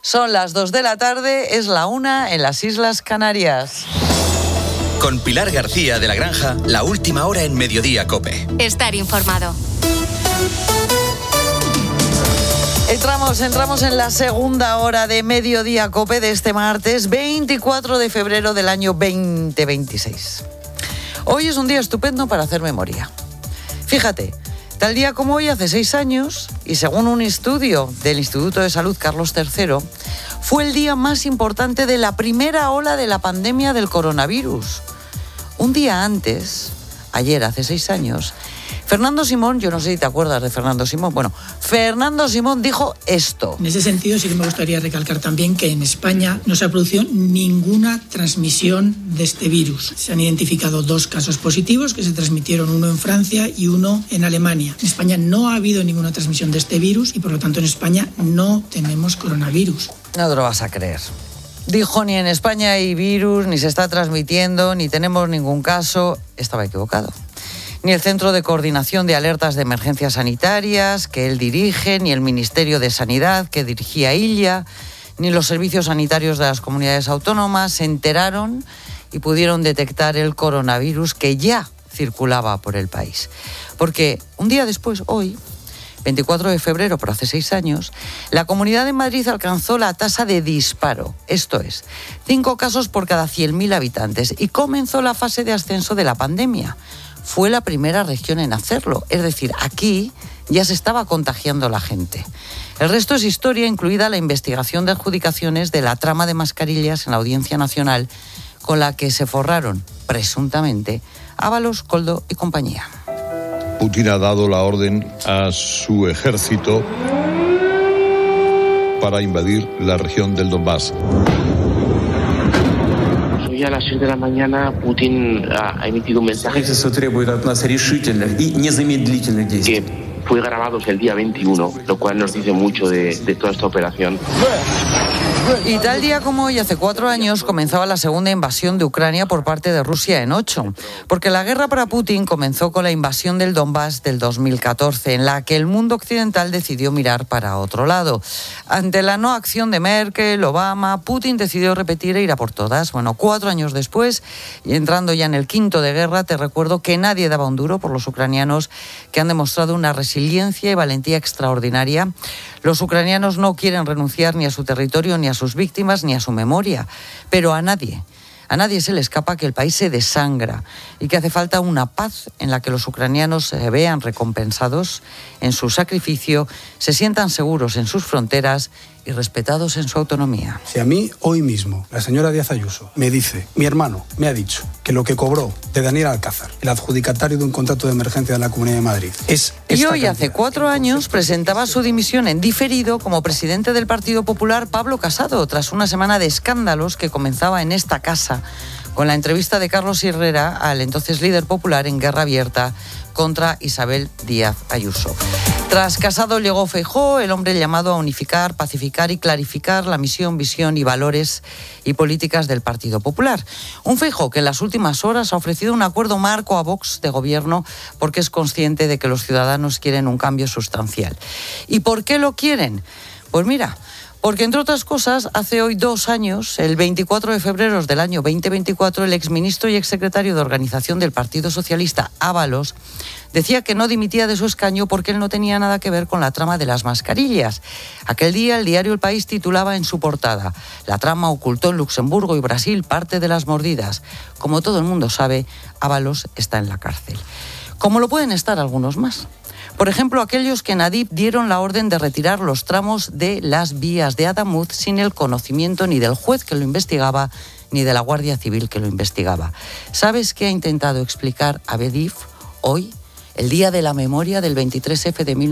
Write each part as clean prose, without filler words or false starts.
Son las 2 de la tarde, es la 1 en las Islas Canarias. Con Pilar García de la Granja, la última hora en Mediodía COPE. Estar informado. Entramos en la segunda hora de Mediodía COPE de este martes 24 de febrero del año 2026. Hoy es un día estupendo para hacer memoria. Fíjate, tal día como hoy, hace 6 años, y según un estudio del Instituto de Salud Carlos III, fue el día más importante de la primera ola de la pandemia del coronavirus. Un día antes, ayer, hace 6 años, Fernando Simón, yo no sé si te acuerdas de Fernando Simón, Fernando Simón dijo esto. En ese sentido sí que me gustaría recalcar también que en España no se ha producido ninguna transmisión de este virus. Se han identificado 2 casos positivos que se transmitieron, uno en Francia y uno en Alemania. En España no ha habido ninguna transmisión de este virus y por lo tanto en España no tenemos coronavirus. No te lo vas a creer. Dijo, ni en España hay virus, ni se está transmitiendo, ni tenemos ningún caso. Estaba equivocado. Ni el Centro de Coordinación de Alertas de Emergencias Sanitarias, que él dirige, ni el Ministerio de Sanidad, que dirigía Illa, ni los servicios sanitarios de las comunidades autónomas se enteraron y pudieron detectar el coronavirus que ya circulaba por el país. Porque un día después, hoy, 24 de febrero, pero hace 6 años, la Comunidad de Madrid alcanzó la tasa de disparo, esto es, 5 casos por cada 100.000 habitantes, y comenzó la fase de ascenso de la pandemia. Fue la primera región en hacerlo, es decir, aquí ya se estaba contagiando la gente. El resto es historia, incluida la investigación de adjudicaciones de la trama de mascarillas en la Audiencia Nacional, con la que se forraron, presuntamente, Ábalos, Koldo y compañía. Putin ha dado la orden a su ejército para invadir la región del Donbass. Hoy a las 6 de la mañana Putin ha emitido un mensaje que fue grabado el día 21, lo cual nos dice mucho de toda esta operación. Y tal día como hoy, hace 4 años, comenzaba la segunda invasión de Ucrania por parte de Rusia en 8. Porque la guerra para Putin comenzó con la invasión del Donbass del 2014, en la que el mundo occidental decidió mirar para otro lado. Ante la no acción de Merkel, Obama, Putin decidió repetir e ir a por todas. 4 años después, y entrando ya en el quinto de guerra, te recuerdo que nadie daba un duro por los ucranianos, que han demostrado una resiliencia y valentía extraordinaria. Los ucranianos no quieren renunciar ni a su territorio, ni a sus víctimas, ni a su memoria. Pero a nadie se le escapa que el país se desangra y que hace falta una paz en la que los ucranianos se vean recompensados en su sacrificio, se sientan seguros en sus fronteras y respetados en su autonomía. Si a mí hoy mismo la señora Díaz Ayuso me dice, mi hermano me ha dicho que lo que cobró de Daniel Alcázar, el adjudicatario de un contrato de emergencia de la Comunidad de Madrid, es esta y hoy, cantidad. hace 4 años, presentaba su dimisión en diferido como presidente del Partido Popular Pablo Casado, tras una semana de escándalos que comenzaba en esta casa, con la entrevista de Carlos Herrera al entonces líder popular en guerra abierta contra Isabel Díaz Ayuso. Tras Casado llegó Feijóo, el hombre llamado a unificar, pacificar y clarificar la misión, visión y valores y políticas del Partido Popular. Un Feijóo que en las últimas horas ha ofrecido un acuerdo marco a Vox de gobierno porque es consciente de que los ciudadanos quieren un cambio sustancial. ¿Y por qué lo quieren? Pues mira, porque entre otras cosas, hace hoy 2 años, el 24 de febrero del año 2024, el exministro y exsecretario de Organización del Partido Socialista, Ábalos, decía que no dimitía de su escaño porque él no tenía nada que ver con la trama de las mascarillas. Aquel día el diario El País titulaba en su portada: la trama ocultó en Luxemburgo y Brasil parte de las mordidas. Como todo el mundo sabe, Ábalos está en la cárcel. Como lo pueden estar algunos más. Por ejemplo, aquellos que en Adif dieron la orden de retirar los tramos de las vías de Adamuz sin el conocimiento ni del juez que lo investigaba ni de la Guardia Civil que lo investigaba. ¿Sabes qué ha intentado explicar Adif hoy, el día de la memoria del 23F de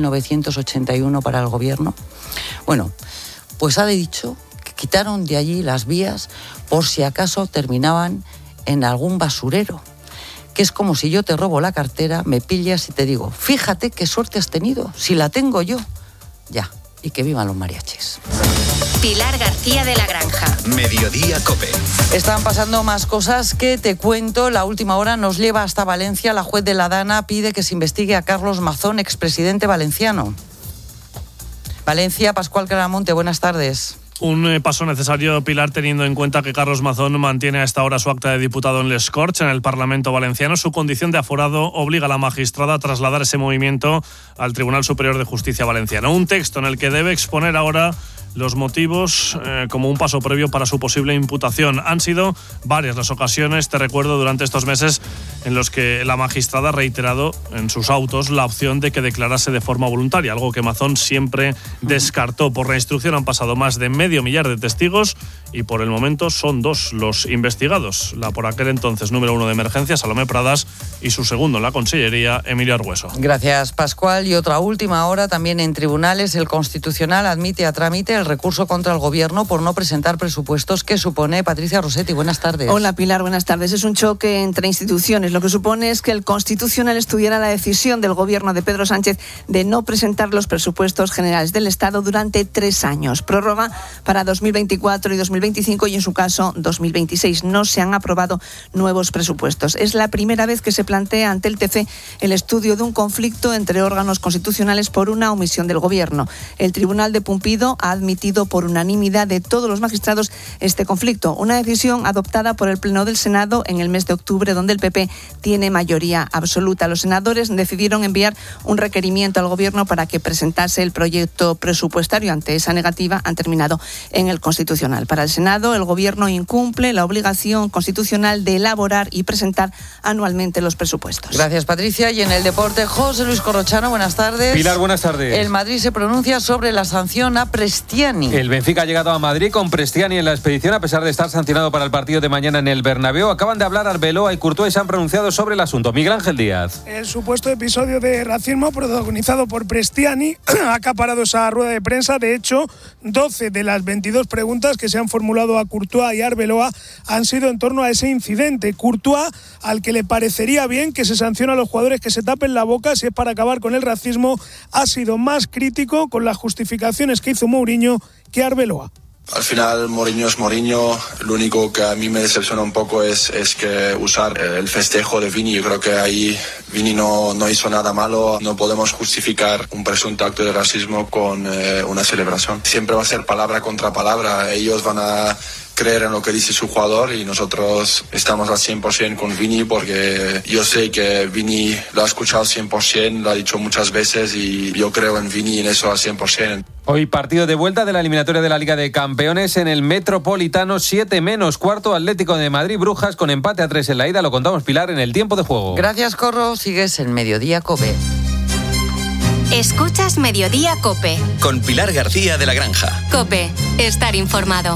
1981 para el gobierno? Bueno, pues ha dicho que quitaron de allí las vías por si acaso terminaban en algún basurero. Que es como si yo te robo la cartera, me pillas y te digo, fíjate qué suerte has tenido, si la tengo yo. Ya, y que vivan los mariachis. Pilar García de la Granja. Mediodía COPE. Están pasando más cosas que te cuento. La última hora nos lleva hasta Valencia. La juez de la Dana pide que se investigue a Carlos Mazón, expresidente valenciano. Valencia, Pascual Claramonte, buenas tardes. Un paso necesario, Pilar, teniendo en cuenta que Carlos Mazón mantiene a esta hora su acta de diputado en Les Corts, en el Parlamento valenciano. Su condición de aforado obliga a la magistrada a trasladar ese movimiento al Tribunal Superior de Justicia valenciano. Un texto en el que debe exponer ahora los motivos como un paso previo para su posible imputación. Han sido varias las ocasiones, te recuerdo, durante estos meses en los que la magistrada ha reiterado en sus autos la opción de que declarase de forma voluntaria, algo que Mazón siempre descartó. Por la instrucción han pasado más de 500.000 de testigos y por el momento son 2 los investigados. La por aquel entonces número 1 de emergencia, Salomé Pradas, y su segundo en la Consellería, Emilio Argüeso. Gracias, Pascual. Y otra última hora, también en tribunales, el Constitucional admite a trámite el recurso contra el Gobierno por no presentar presupuestos. ¿Qué supone? Patricia Rossetti, buenas tardes. Hola, Pilar, buenas tardes. Es un choque entre instituciones. Lo que supone es que el Constitucional estudiara la decisión del Gobierno de Pedro Sánchez de no presentar los presupuestos generales del Estado durante 3 años. Prórroga para 2024 y 2025 y, en su caso, 2026. No se han aprobado nuevos presupuestos. Es la primera vez que se plantea ante el TC el estudio de un conflicto entre órganos constitucionales por una omisión del Gobierno. El Tribunal de Pumpido ha admitido por unanimidad de todos los magistrados este conflicto, una decisión adoptada por el Pleno del Senado en el mes de octubre, donde el PP tiene mayoría absoluta. Los senadores decidieron enviar un requerimiento al Gobierno para que presentase el proyecto presupuestario. Ante esa negativa, han terminado en el Constitucional. Para el Senado, el Gobierno incumple la obligación constitucional de elaborar y presentar anualmente los presupuestos. Gracias, Patricia. Y en el deporte, José Luis Corrochano, buenas tardes. Pilar, buenas tardes. El Madrid se pronuncia sobre la sanción a Prestiani. El Benfica ha llegado a Madrid con Prestiani en la expedición, a pesar de estar sancionado para el partido de mañana en el Bernabéu. Acaban de hablar Arbeloa y Courtois y se han pronunciado sobre el asunto. Miguel Ángel Díaz. El supuesto episodio de racismo protagonizado por Prestiani ha acaparado esa rueda de prensa. De hecho, 12 de las 22 preguntas que se han formulado a Courtois y Arbeloa han sido en torno a ese incidente. Courtois, al que le parecería bien que se sancione a los jugadores que se tapen la boca si es para acabar con el racismo, ha sido más crítico con las justificaciones que hizo Mourinho que Arbeloa. Al final Mourinho es Mourinho. Lo único que a mí me decepciona un poco es que usar el festejo de Vini. Yo creo que ahí Vini no hizo nada malo. No podemos justificar un presunto acto de racismo con una celebración. Siempre va a ser palabra contra palabra. Ellos van a creer en lo que dice su jugador y nosotros estamos al 100% con Vini, porque yo sé que Vini lo ha escuchado al 100%, lo ha dicho muchas veces y yo creo en Vini y en eso al 100%. Hoy partido de vuelta de la eliminatoria de la Liga de Campeones en el Metropolitano, 7-4, Atlético de Madrid Brujas con empate a 3 en la ida. Lo contamos, Pilar, en el tiempo de juego. Gracias, Corro. Sigues en Mediodía COPE. Escuchas Mediodía COPE. Con Pilar García de la Granja. COPE. Estar informado.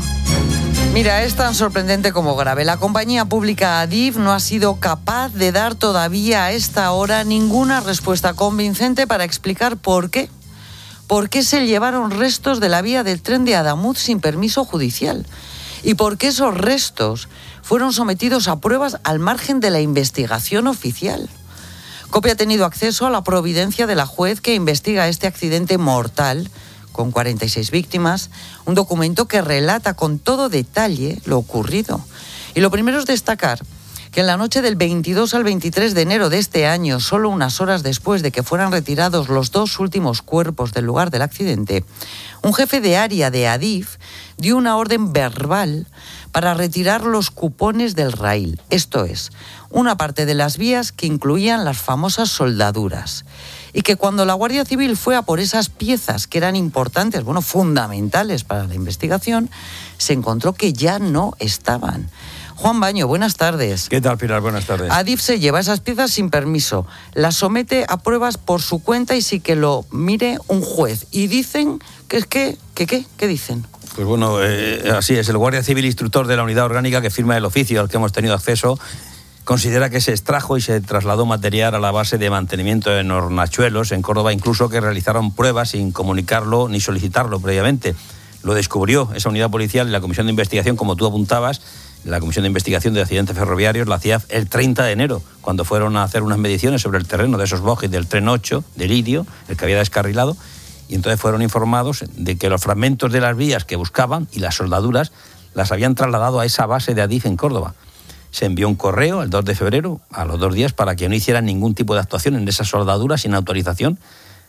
Mira, es tan sorprendente como grave. La compañía pública Adif no ha sido capaz de dar todavía a esta hora ninguna respuesta convincente para explicar por qué. ¿Por qué se llevaron restos de la vía del tren de Adamuz sin permiso judicial? ¿Y por qué esos restos fueron sometidos a pruebas al margen de la investigación oficial? COPE ha tenido acceso a la providencia de la juez que investiga este accidente mortal, con 46 víctimas, un documento que relata con todo detalle lo ocurrido. Y lo primero es destacar que en la noche del 22 al 23 de enero de este año, solo unas horas después de que fueran retirados los 2 últimos cuerpos del lugar del accidente, un jefe de área de Adif dio una orden verbal para retirar los cupones del raíl, esto es, una parte de las vías que incluían las famosas soldaduras. Y que cuando la Guardia Civil fue a por esas piezas que eran importantes, fundamentales para la investigación, se encontró que ya no estaban. Juan Baño, buenas tardes. ¿Qué tal, Pilar? Buenas tardes. Adif se lleva esas piezas sin permiso, las somete a pruebas por su cuenta y sí que lo mire un juez. Y dicen ¿qué dicen? Pues bueno, así es. El Guardia Civil instructor de la unidad orgánica que firma el oficio al que hemos tenido acceso considera que se extrajo y se trasladó material a la base de mantenimiento en Hornachuelos, en Córdoba, incluso que realizaron pruebas sin comunicarlo ni solicitarlo previamente. Lo descubrió esa unidad policial y la Comisión de Investigación, como tú apuntabas. La Comisión de Investigación de Accidentes Ferroviarios la hacía el 30 de enero, cuando fueron a hacer unas mediciones sobre el terreno de esos bogies del tren 8 de Lidio, el que había descarrilado, y entonces fueron informados de que los fragmentos de las vías que buscaban y las soldaduras las habían trasladado a esa base de Adif en Córdoba. Se envió un correo el 2 de febrero, a los 2 días, para que no hicieran ningún tipo de actuación en esas soldaduras sin autorización.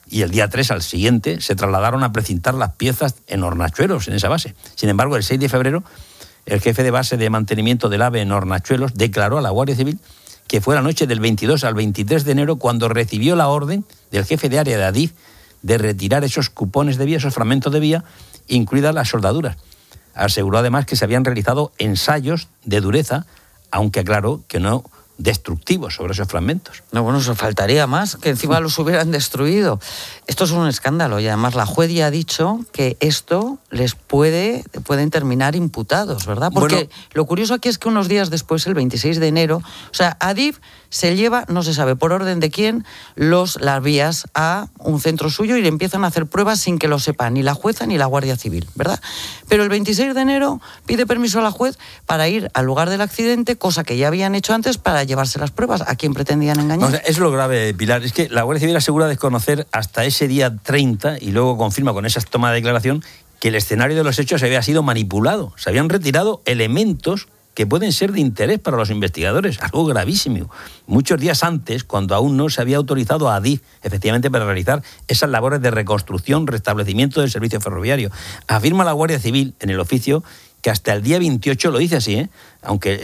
y el día 3, al siguiente, se trasladaron a precintar las piezas en Hornachuelos, en esa base. Sin embargo, el 6 de febrero, el jefe de base de mantenimiento del AVE en Hornachuelos declaró a la Guardia Civil que fue la noche del 22 al 23 de enero cuando recibió la orden del jefe de área de Adif de retirar esos cupones de vía, esos fragmentos de vía, incluidas las soldaduras. Aseguró además que se habían realizado ensayos de dureza, aunque aclaró que no destructivos sobre esos fragmentos. No, bueno, eso faltaría más, que encima los hubieran destruido. Esto es un escándalo y además la juez ya ha dicho que esto les pueden terminar imputados, ¿verdad? Porque bueno, lo curioso aquí es que unos días después, el 26 de enero, o sea, Adif se lleva, no se sabe por orden de quién, las vías a un centro suyo y le empiezan a hacer pruebas sin que lo sepa ni la jueza ni la Guardia Civil, ¿verdad? Pero el 26 de enero pide permiso a la juez para ir al lugar del accidente, cosa que ya habían hecho antes, para llevarse las pruebas. ¿A quién pretendían engañar? O sea, es lo grave, Pilar, es que la Guardia Civil asegura desconocer hasta ese día 30 y luego confirma con esa toma de declaración que el escenario de los hechos había sido manipulado. Se habían retirado elementos que pueden ser de interés para los investigadores, algo gravísimo. Muchos días antes, cuando aún no se había autorizado a Adif, efectivamente, para realizar esas labores de reconstrucción, restablecimiento del servicio ferroviario. Afirma la Guardia Civil en el oficio que hasta el día 28, lo dice así, aunque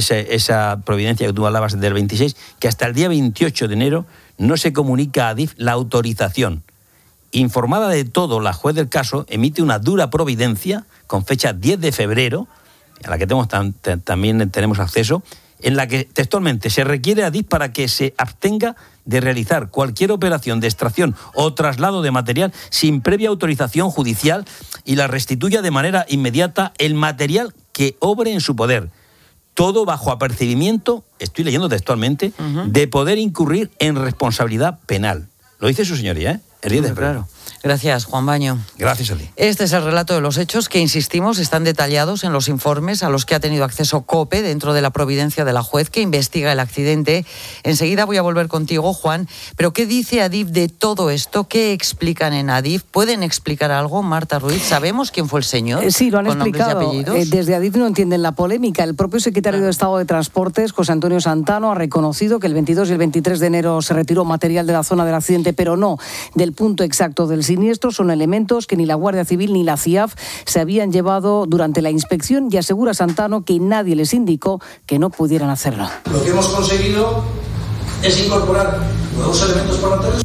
esa providencia que tú hablabas del 26, que hasta el día 28 de enero no se comunica a Adif la autorización. Informada de todo, la juez del caso emite una dura providencia con fecha 10 de febrero, a la que también tenemos acceso, en la que textualmente se requiere a Adif para que se abstenga de realizar cualquier operación de extracción o traslado de material sin previa autorización judicial y la restituya de manera inmediata el material que obre en su poder. Todo bajo apercibimiento, estoy leyendo textualmente, de poder incurrir en responsabilidad penal. Lo dice su señoría, el 10 de febrero. Claro. Gracias, Juan Baño. Gracias a ti. Este es el relato de los hechos que, insistimos, están detallados en los informes a los que ha tenido acceso COPE dentro de la providencia de la juez que investiga el accidente. Enseguida voy a volver contigo, Juan. Pero ¿qué dice Adif de todo esto? ¿Qué explican en Adif? ¿Pueden explicar algo, Marta Ruiz? ¿Sabemos quién fue el señor? Sí, lo han explicado. ¿Con nombres y apellidos? Desde Adif no entienden la polémica. El propio secretario de Estado de Transportes, José Antonio Santano, ha reconocido que el 22 y el 23 de enero se retiró material de la zona del accidente, pero no del punto exacto del siniestro. Son elementos que ni la Guardia Civil ni la CIAF se habían llevado durante la inspección y asegura Santano que nadie les indicó que no pudieran hacerlo. Lo que hemos conseguido es incorporar nuevos elementos parlamentarios.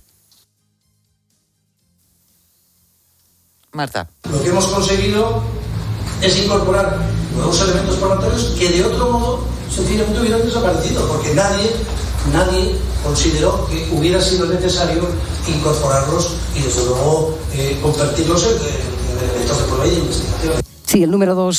Marta. Lo que hemos conseguido es incorporar nuevos elementos parlamentarios que de otro modo sencillamente hubieran desaparecido, porque nadie consideró que hubiera sido necesario incorporarlos y desde luego convertirlos en elementos de prueba y de investigación. Sí, el número 2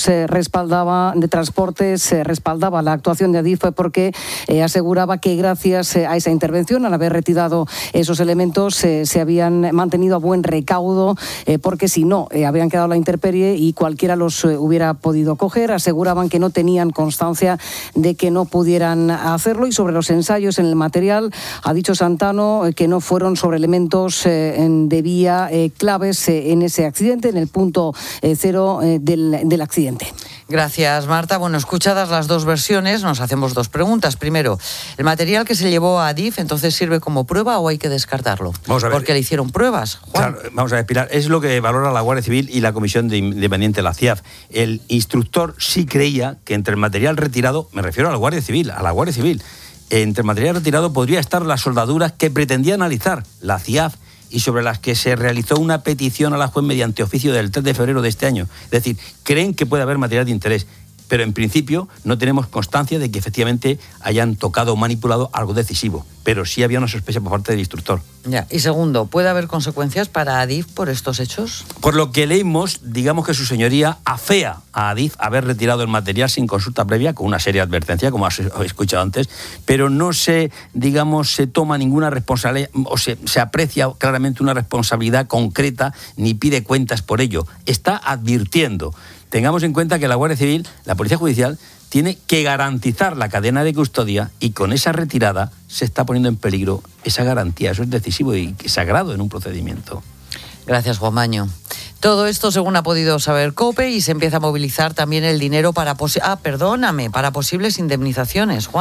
de Transportes respaldaba la actuación de Adif porque aseguraba que gracias a esa intervención, al haber retirado esos elementos, se habían mantenido a buen recaudo, porque si no, habían quedado a la intemperie y cualquiera los hubiera podido coger. Aseguraban que no tenían constancia de que no pudieran hacerlo. Y sobre los ensayos en el material, ha dicho Santano que no fueron sobre elementos de vía claves en ese accidente, en el punto cero del accidente. Gracias, Marta. Bueno, escuchadas las dos versiones, nos hacemos dos preguntas. Primero, ¿el material que se llevó a Adif entonces sirve como prueba o hay que descartarlo? Vamos a ver. Porque le hicieron pruebas, Juan. Claro, vamos a ver, Pilar, es lo que valora la Guardia Civil y la Comisión Independiente de la CIAF. El instructor sí creía que entre el material retirado, me refiero a la Guardia Civil, entre el material retirado podría estar las soldaduras que pretendía analizar la CIAF y sobre las que se realizó una petición a la juez mediante oficio del 3 de febrero de este año. Es decir, creen que puede haber material de interés, pero en principio no tenemos constancia de que efectivamente hayan tocado o manipulado algo decisivo. Pero sí había una sospecha por parte del instructor. Ya. Y segundo, ¿puede haber consecuencias para Adif por estos hechos? Por lo que leímos, digamos que su señoría afea a Adif haber retirado el material sin consulta previa, con una seria advertencia, como has escuchado antes, pero no se toma ninguna responsabilidad, o se aprecia claramente una responsabilidad concreta, ni pide cuentas por ello. Está advirtiendo. Tengamos en cuenta que la Guardia Civil, la Policía Judicial, tiene que garantizar la cadena de custodia y con esa retirada se está poniendo en peligro esa garantía. Eso es decisivo y sagrado en un procedimiento. Gracias, Juan Baño. Todo esto según ha podido saber COPE y se empieza a movilizar también el dinero para posibles indemnizaciones, Juan.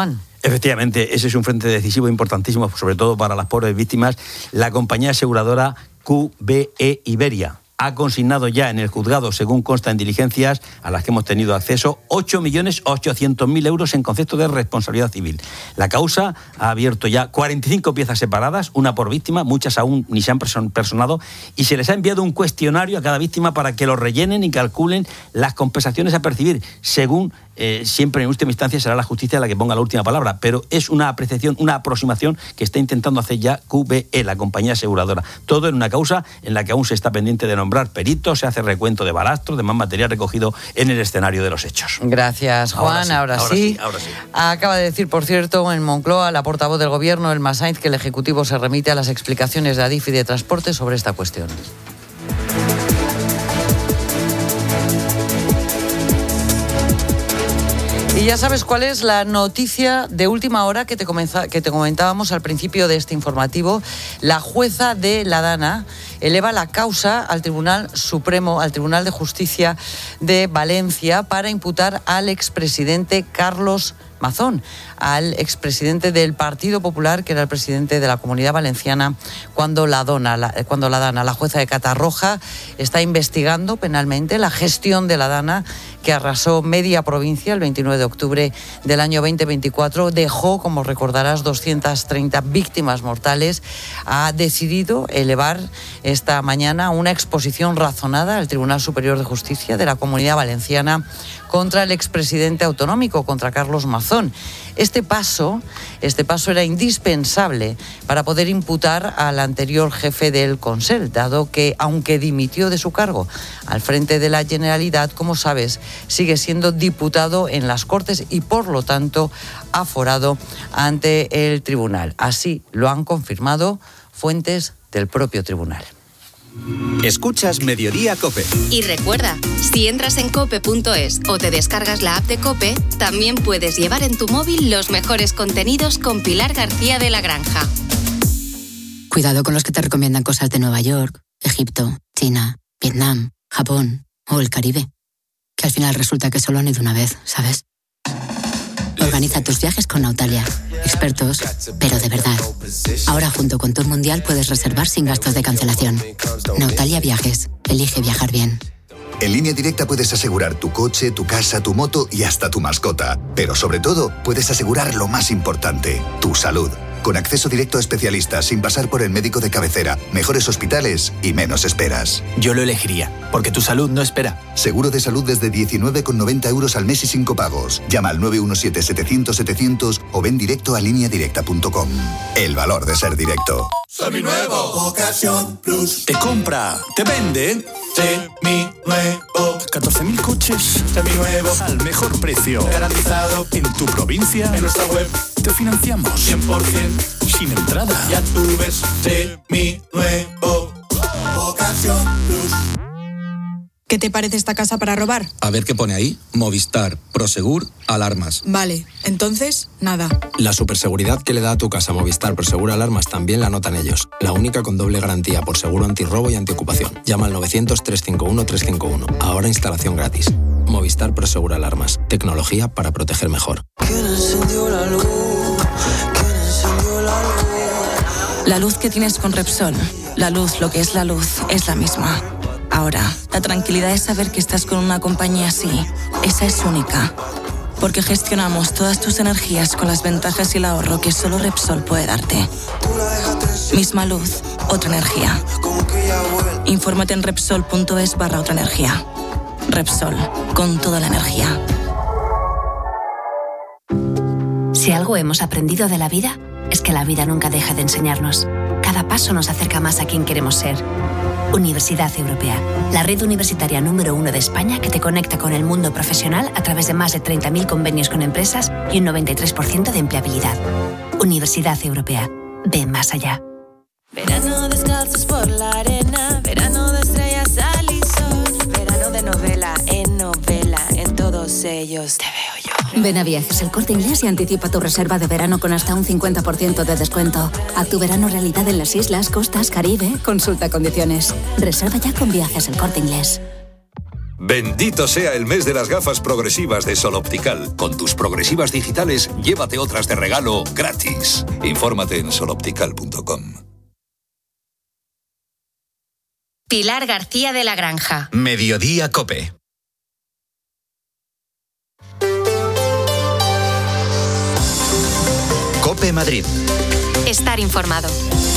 Efectivamente, ese es un frente decisivo importantísimo, sobre todo para las pobres víctimas. La compañía aseguradora QBE Iberia ha consignado ya en el juzgado, según consta en diligencias a las que hemos tenido acceso, 8.800.000 euros en concepto de responsabilidad civil. La causa ha abierto ya 45 piezas separadas, una por víctima, muchas aún ni se han personado, y se les ha enviado un cuestionario a cada víctima para que lo rellenen y calculen las compensaciones a percibir, según siempre en última instancia será la justicia la que ponga la última palabra, pero es una apreciación, una aproximación que está intentando hacer ya QBE, la compañía aseguradora. Todo en una causa en la que aún se está pendiente de nombrar peritos, se hace recuento de balastro, de más material recogido en el escenario de los hechos. Gracias, Juan. Ahora sí. Acaba de decir, por cierto, en Moncloa, la portavoz del Gobierno, Elma Sainz, que el Ejecutivo se remite a las explicaciones de Adif y de Transporte sobre esta cuestión. Y ya sabes cuál es la noticia de última hora que te comentábamos al principio de este informativo. La jueza de La Dana eleva la causa al Tribunal Supremo, al Tribunal de Justicia de Valencia, para imputar al expresidente Carlos Mazón, al expresidente del Partido Popular, que era el presidente de la Comunidad Valenciana cuando la Dana, la jueza de Catarroja, está investigando penalmente la gestión de la Dana, que arrasó media provincia el 29 de octubre del año 2024, dejó, como recordarás, 230 víctimas mortales. Ha decidido elevar esta mañana una exposición razonada al Tribunal Superior de Justicia de la Comunidad Valenciana contra el expresidente autonómico, contra Carlos Mazón. Este paso era indispensable para poder imputar al anterior jefe del Consell, dado que, aunque dimitió de su cargo al frente de la Generalitat, como sabes, sigue siendo diputado en las Cortes y, por lo tanto, aforado ante el tribunal. Así lo han confirmado fuentes del propio tribunal. Escuchas Mediodía COPE. Y recuerda, si entras en cope.es o te descargas la app de COPE, también puedes llevar en tu móvil los mejores contenidos con Pilar García de la Granja. Cuidado con los que te recomiendan cosas de Nueva York, Egipto, China, Vietnam, Japón o el Caribe. Que al final resulta que solo han ido una vez, ¿sabes? Organiza tus viajes con Nautalia. Expertos, pero de verdad. Ahora, junto con Tour Mundial, puedes reservar sin gastos de cancelación. Nautalia Viajes. Elige viajar bien. En Línea Directa puedes asegurar tu coche, tu casa, tu moto y hasta tu mascota. Pero sobre todo, puedes asegurar lo más importante, tu salud. Con acceso directo a especialistas, sin pasar por el médico de cabecera, mejores hospitales y menos esperas. Yo lo elegiría, porque tu salud no espera. Seguro de salud desde 19,90 euros al mes y sin copagos. Llama al 917-700-700 o ven directo a lineadirecta.com. El valor de ser directo. Seminuevo, Ocasión Plus. Te compra, te vende. Seminuevo. 14.000 coches. Seminuevos. Al mejor precio. Garantizado. En tu provincia. En nuestra web. Te financiamos. 100%. Sin entrada. Ya tú ves. Seminuevo. Ocasión Plus. ¿Qué te parece esta casa para robar? A ver qué pone ahí. Movistar, Prosegur, alarmas. Vale, entonces, nada. La superseguridad que le da a tu casa Movistar Prosegur Alarmas también la notan ellos. La única con doble garantía por seguro antirrobo y antiocupación. Llama al 900-351-351. Ahora instalación gratis. Movistar Prosegur Alarmas. Tecnología para proteger mejor. ¿Quién encendió la luz? ¿Quién encendió la luz? La luz que tienes con Repsol. La luz, lo que es la luz, es la misma. Ahora, la tranquilidad de saber que estás con una compañía así, esa es única. Porque gestionamos todas tus energías con las ventajas y el ahorro que solo Repsol puede darte. Misma luz, otra energía. Infórmate en Repsol.es/otra energía. Repsol, con toda la energía. Si algo hemos aprendido de la vida, es que la vida nunca deja de enseñarnos. Cada paso nos acerca más a quien queremos ser. Universidad Europea, la red universitaria número 1 de España que te conecta con el mundo profesional a través de más de 30.000 convenios con empresas y un 93% de empleabilidad. Universidad Europea, ve más allá. Verano descalzos por la arena, verano de estrellas al y sol, verano de novela, en todos ellos te veo yo. Ven a Viajes El Corte Inglés y anticipa tu reserva de verano con hasta un 50% de descuento. Haz tu verano realidad en las islas, costas, Caribe. Consulta condiciones. Reserva ya con Viajes El Corte Inglés. Bendito sea el mes de las gafas progresivas de Sol Optical. Con tus progresivas digitales, llévate otras de regalo gratis. Infórmate en soloptical.com. Pilar García de la Granja. Mediodía COPE. COPE Madrid. Estar informado.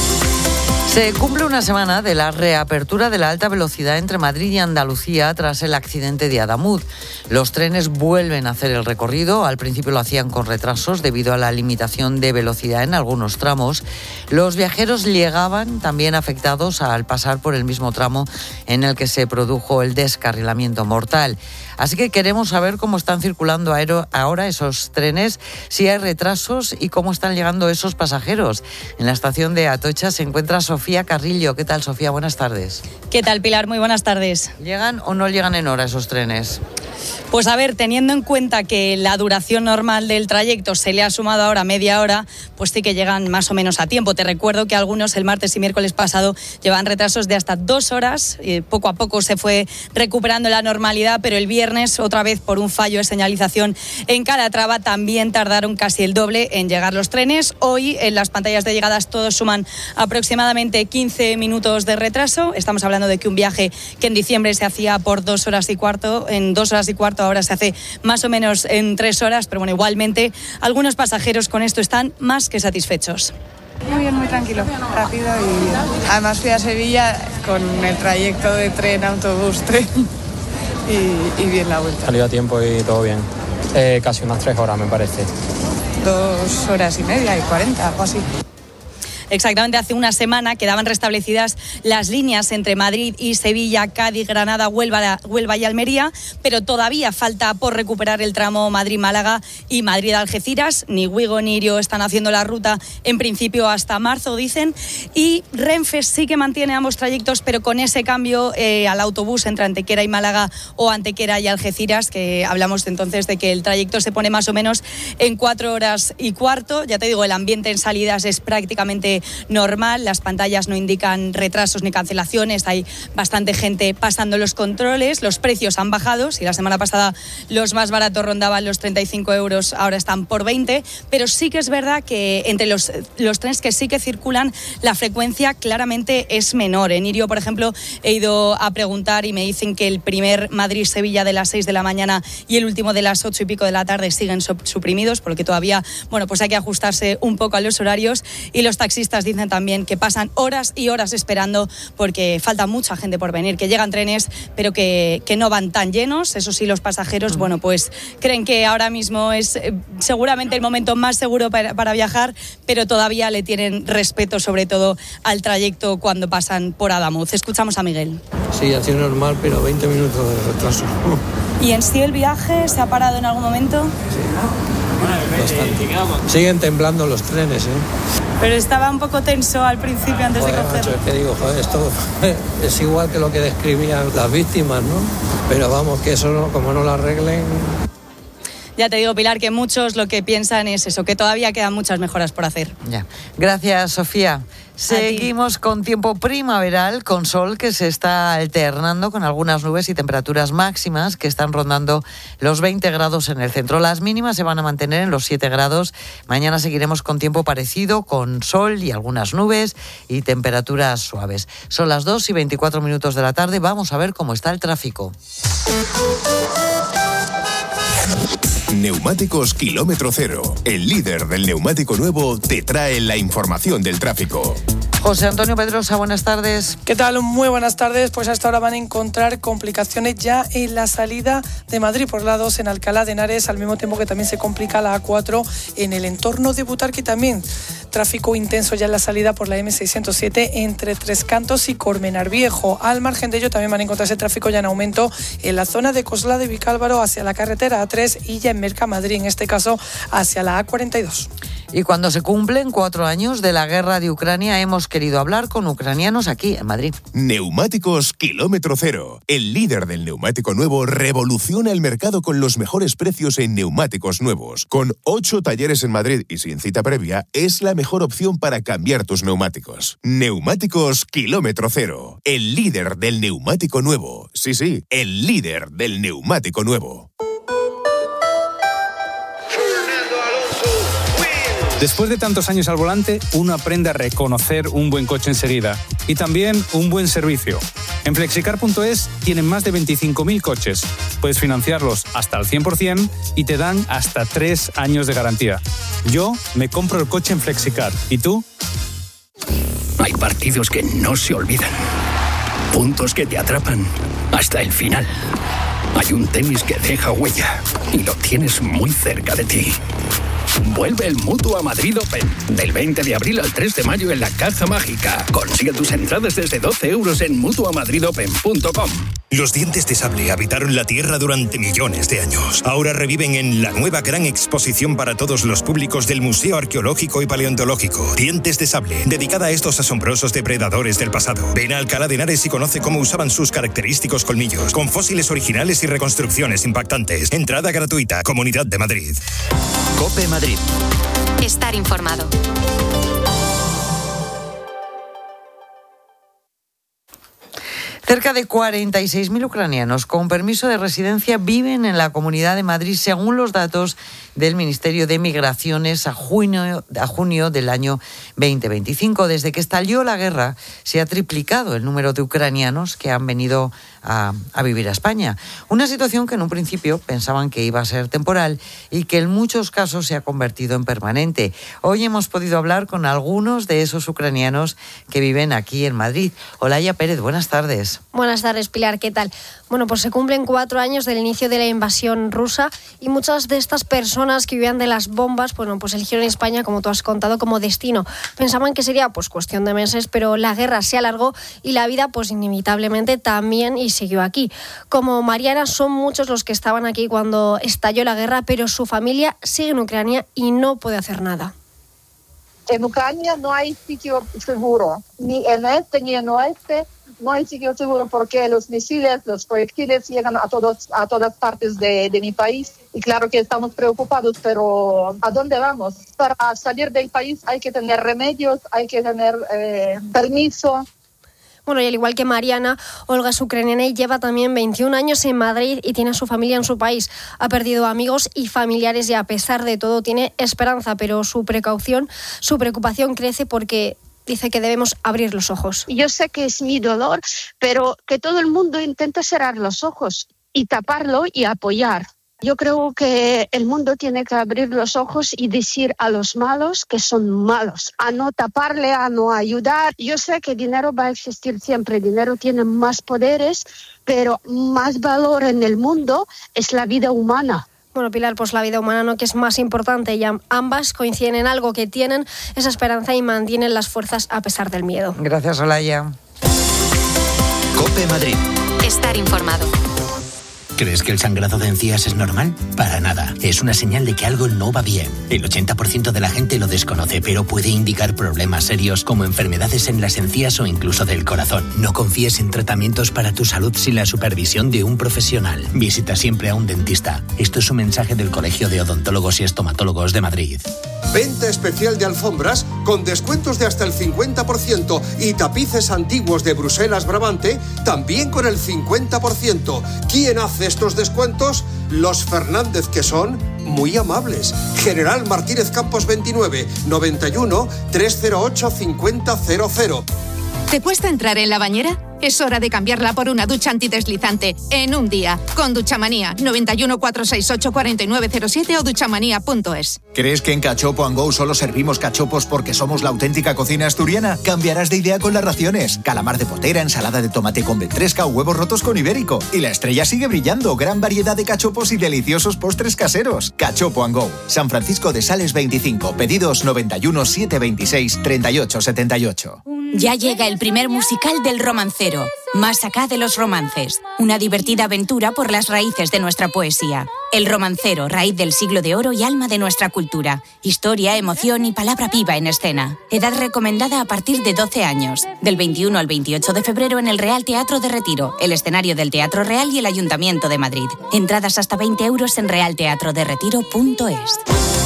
Se cumple una semana de la reapertura de la alta velocidad entre Madrid y Andalucía tras el accidente de Adamuz. Los trenes vuelven a hacer el recorrido. Al principio lo hacían con retrasos debido a la limitación de velocidad en algunos tramos. Los viajeros llegaban también afectados al pasar por el mismo tramo en el que se produjo el descarrilamiento mortal. Así que queremos saber cómo están circulando ahora esos trenes, si hay retrasos y cómo están llegando esos pasajeros. En la estación de Atocha se encuentra Sofía Carrillo. ¿Qué tal, Sofía? Buenas tardes. ¿Qué tal, Pilar? Muy buenas tardes. ¿Llegan o no llegan en hora esos trenes? Pues a ver, teniendo en cuenta que la duración normal del trayecto se le ha sumado ahora media hora, pues sí que llegan más o menos a tiempo. Te recuerdo que algunos el martes y miércoles pasado llevaban retrasos de hasta 2 horas. Poco a poco se fue recuperando la normalidad, pero el viernes, otra vez por un fallo de señalización en Calatrava, también tardaron casi el doble en llegar los trenes. Hoy en las pantallas de llegadas todos suman aproximadamente 15 minutos de retraso. Estamos hablando de que un viaje que en diciembre se hacía por 2 horas y cuarto, en 2 horas y cuarto ahora se hace más o menos en 3 horas, pero bueno, igualmente algunos pasajeros con esto están más que satisfechos. Muy bien, muy tranquilo, rápido y además fui a Sevilla con el trayecto de tren, autobús, tren y bien la vuelta. Salió a tiempo y todo bien, casi unas 3 horas me parece. 2 horas y media y 40, algo así. Exactamente, hace una semana quedaban restablecidas las líneas entre Madrid y Sevilla, Cádiz, Granada, Huelva y Almería, pero todavía falta por recuperar el tramo Madrid-Málaga y Madrid-Algeciras. Ni Wigo ni Irio están haciendo la ruta en principio hasta marzo, dicen, y Renfe sí que mantiene ambos trayectos, pero con ese cambio al autobús entre Antequera y Málaga o Antequera y Algeciras, que hablamos entonces de que el trayecto se pone más o menos en 4 horas y cuarto. Ya te digo, el ambiente en salidas es prácticamente normal, las pantallas no indican retrasos ni cancelaciones, hay bastante gente pasando los controles, los precios han bajado, si la semana pasada los más baratos rondaban los 35 euros, ahora están por 20, pero sí que es verdad que entre los trenes que sí que circulan la frecuencia claramente es menor. En Irio, por ejemplo, he ido a preguntar y me dicen que el primer Madrid-Sevilla de las 6 de la mañana y el último de las 8 y pico de la tarde siguen suprimidos, porque todavía, bueno, pues hay que ajustarse un poco a los horarios, y los taxistas dicen también que pasan horas y horas esperando porque falta mucha gente por venir, que llegan trenes pero que no van tan llenos. Eso sí, los pasajeros, bueno, pues creen que ahora mismo es seguramente el momento más seguro para viajar, pero todavía le tienen respeto sobre todo al trayecto cuando pasan por Adamuz. Escuchamos a Miguel. Sí, ha sido normal, pero 20 minutos de retraso. ¿Y en sí el viaje se ha parado en algún momento? Bastante. Siguen temblando los trenes, Pero estaba un poco tenso al principio antes de cogerlo. Macho, es que digo, joder, esto es igual que lo que describían las víctimas, ¿no? Pero vamos, que eso no, como no lo arreglen. Ya te digo, Pilar, que muchos lo que piensan es eso, que todavía quedan muchas mejoras por hacer. Ya. Gracias, Sofía. Seguimos con tiempo primaveral, con sol que se está alternando con algunas nubes y temperaturas máximas que están rondando los 20 grados en el centro. Las mínimas se van a mantener en los 7 grados. Mañana seguiremos con tiempo parecido, con sol y algunas nubes y temperaturas suaves. Son las 2:24 de la tarde. Vamos a ver cómo está el tráfico. Neumáticos Kilómetro Cero, el líder del neumático nuevo, te trae la información del tráfico. José Antonio Pedrosa, buenas tardes. ¿Qué tal? Muy buenas tardes. Pues hasta ahora van a encontrar complicaciones ya en la salida de Madrid por la 2 en Alcalá de Henares, al mismo tiempo que también se complica la A4 en el entorno de Butarque, también tráfico intenso ya en la salida por la M607 entre Tres Cantos y Colmenar Viejo. Al margen de ello también van a encontrarse tráfico ya en aumento en la zona de Coslada y Vicálvaro hacia la carretera A3 y ya en Mercamadrid, en este caso hacia la A42. Y cuando se cumplen 4 años de la guerra de Ucrania, hemos querido hablar con ucranianos aquí en Madrid. Neumáticos Kilómetro Cero. El líder del neumático nuevo revoluciona el mercado con los mejores precios en neumáticos nuevos. Con 8 talleres en Madrid y sin cita previa, es la mejor opción para cambiar tus neumáticos. Neumáticos Kilómetro Cero. El líder del neumático nuevo. Sí, el líder del neumático nuevo. Después de tantos años al volante, uno aprende a reconocer un buen coche enseguida y también un buen servicio. En Flexicar.es tienen más de 25.000 coches. Puedes financiarlos hasta el 100% y te dan hasta 3 años de garantía. Yo me compro el coche en Flexicar. ¿Y tú? Hay partidos que no se olvidan. Puntos que te atrapan hasta el final. Hay un tenis que deja huella y lo tienes muy cerca de ti. Vuelve el Mutua Madrid Open, del 20 de abril al 3 de mayo en la Caja Mágica. Consigue tus entradas desde 12 € en mutuamadridopen.com. Los dientes de sable habitaron la Tierra durante millones de años. Ahora reviven en la nueva gran exposición para todos los públicos del Museo Arqueológico y Paleontológico. Dientes de sable, dedicada a estos asombrosos depredadores del pasado. Ven a Alcalá de Henares y conoce cómo usaban sus característicos colmillos, con fósiles originales y reconstrucciones impactantes. Entrada gratuita, Comunidad de Madrid. COPE Madrid. Estar informado. Cerca de 46.000 ucranianos con permiso de residencia viven en la Comunidad de Madrid, según los datos del Ministerio de Migraciones a junio del año 2025. Desde que estalló la guerra, se ha triplicado el número de ucranianos que han venido a vivir a España. Una situación que en un principio pensaban que iba a ser temporal y que en muchos casos se ha convertido en permanente. Hoy hemos podido hablar con algunos de esos ucranianos que viven aquí en Madrid. Olaya Pérez, buenas tardes. Buenas tardes, Pilar, ¿qué tal? Bueno, pues se cumplen 4 años del inicio de la invasión rusa y muchas de estas personas que vivían de las bombas, bueno, pues eligieron España, como tú has contado, como destino. Pensaban que sería pues cuestión de meses, pero la guerra se alargó y la vida pues inevitablemente también y siguió aquí. Como Mariana, son muchos los que estaban aquí cuando estalló la guerra, pero su familia sigue en Ucrania y no puede hacer nada. En Ucrania no hay sitio seguro, ni en este ni en oeste. No hay sitio seguro porque los misiles, los proyectiles llegan a todas partes de mi país. Y claro que estamos preocupados, pero ¿a dónde vamos? Para salir del país hay que tener remedios, hay que tener permiso. Bueno, y al igual que Mariana, Olga es ucraniana y lleva también 21 años en Madrid y tiene a su familia en su país. Ha perdido amigos y familiares y a pesar de todo tiene esperanza, pero su preocupación crece porque dice que debemos abrir los ojos. Yo sé que es mi dolor, pero que todo el mundo intenta cerrar los ojos y taparlo y apoyar. Yo creo que el mundo tiene que abrir los ojos y decir a los malos que son malos, a no taparle, a no ayudar. Yo sé que dinero va a existir siempre, el dinero tiene más poderes, pero más valor en el mundo es la vida humana. Bueno, Pilar, pues la vida humana no, que es más importante, y ambas coinciden en algo, que tienen esa esperanza y mantienen las fuerzas a pesar del miedo. Gracias, Olaya. COPE Madrid. Estar informado. ¿Crees que el sangrado de encías es normal? Para nada. Es una señal de que algo no va bien. El 80% de la gente lo desconoce, pero puede indicar problemas serios como enfermedades en las encías o incluso del corazón. No confíes en tratamientos para tu salud sin la supervisión de un profesional. Visita siempre a un dentista. Esto es un mensaje del Colegio de Odontólogos y Estomatólogos de Madrid. Venta especial de alfombras con descuentos de hasta el 50% y tapices antiguos de Bruselas Brabante también con el 50%. ¿Quién hace estos descuentos? Los Fernández, que son muy amables. General Martínez Campos 29, 91 308 5000. ¿Te cuesta entrar en la bañera? Es hora de cambiarla por una ducha antideslizante en un día. Con Duchamanía, 91 468 4907 o duchamanía.es. ¿Crees que en Cachopo & Go solo servimos cachopos porque somos la auténtica cocina asturiana? Cambiarás de idea con las raciones. Calamar de potera, ensalada de tomate con ventresca o huevos rotos con ibérico. Y la estrella sigue brillando. Gran variedad de cachopos y deliciosos postres caseros. Cachopo & Go. San Francisco de Sales 25. Pedidos 91 726 3878. Ya llega el primer musical del Romancero, Más acá de los romances. Una divertida aventura por las raíces de nuestra poesía. El Romancero, raíz del siglo de oro y alma de nuestra cultura. Historia, emoción y palabra viva en escena. Edad recomendada a partir de 12 años. Del 21 al 28 de febrero en el Real Teatro de Retiro, el escenario del Teatro Real y el Ayuntamiento de Madrid. Entradas hasta 20 euros en realteatroderetiro.es.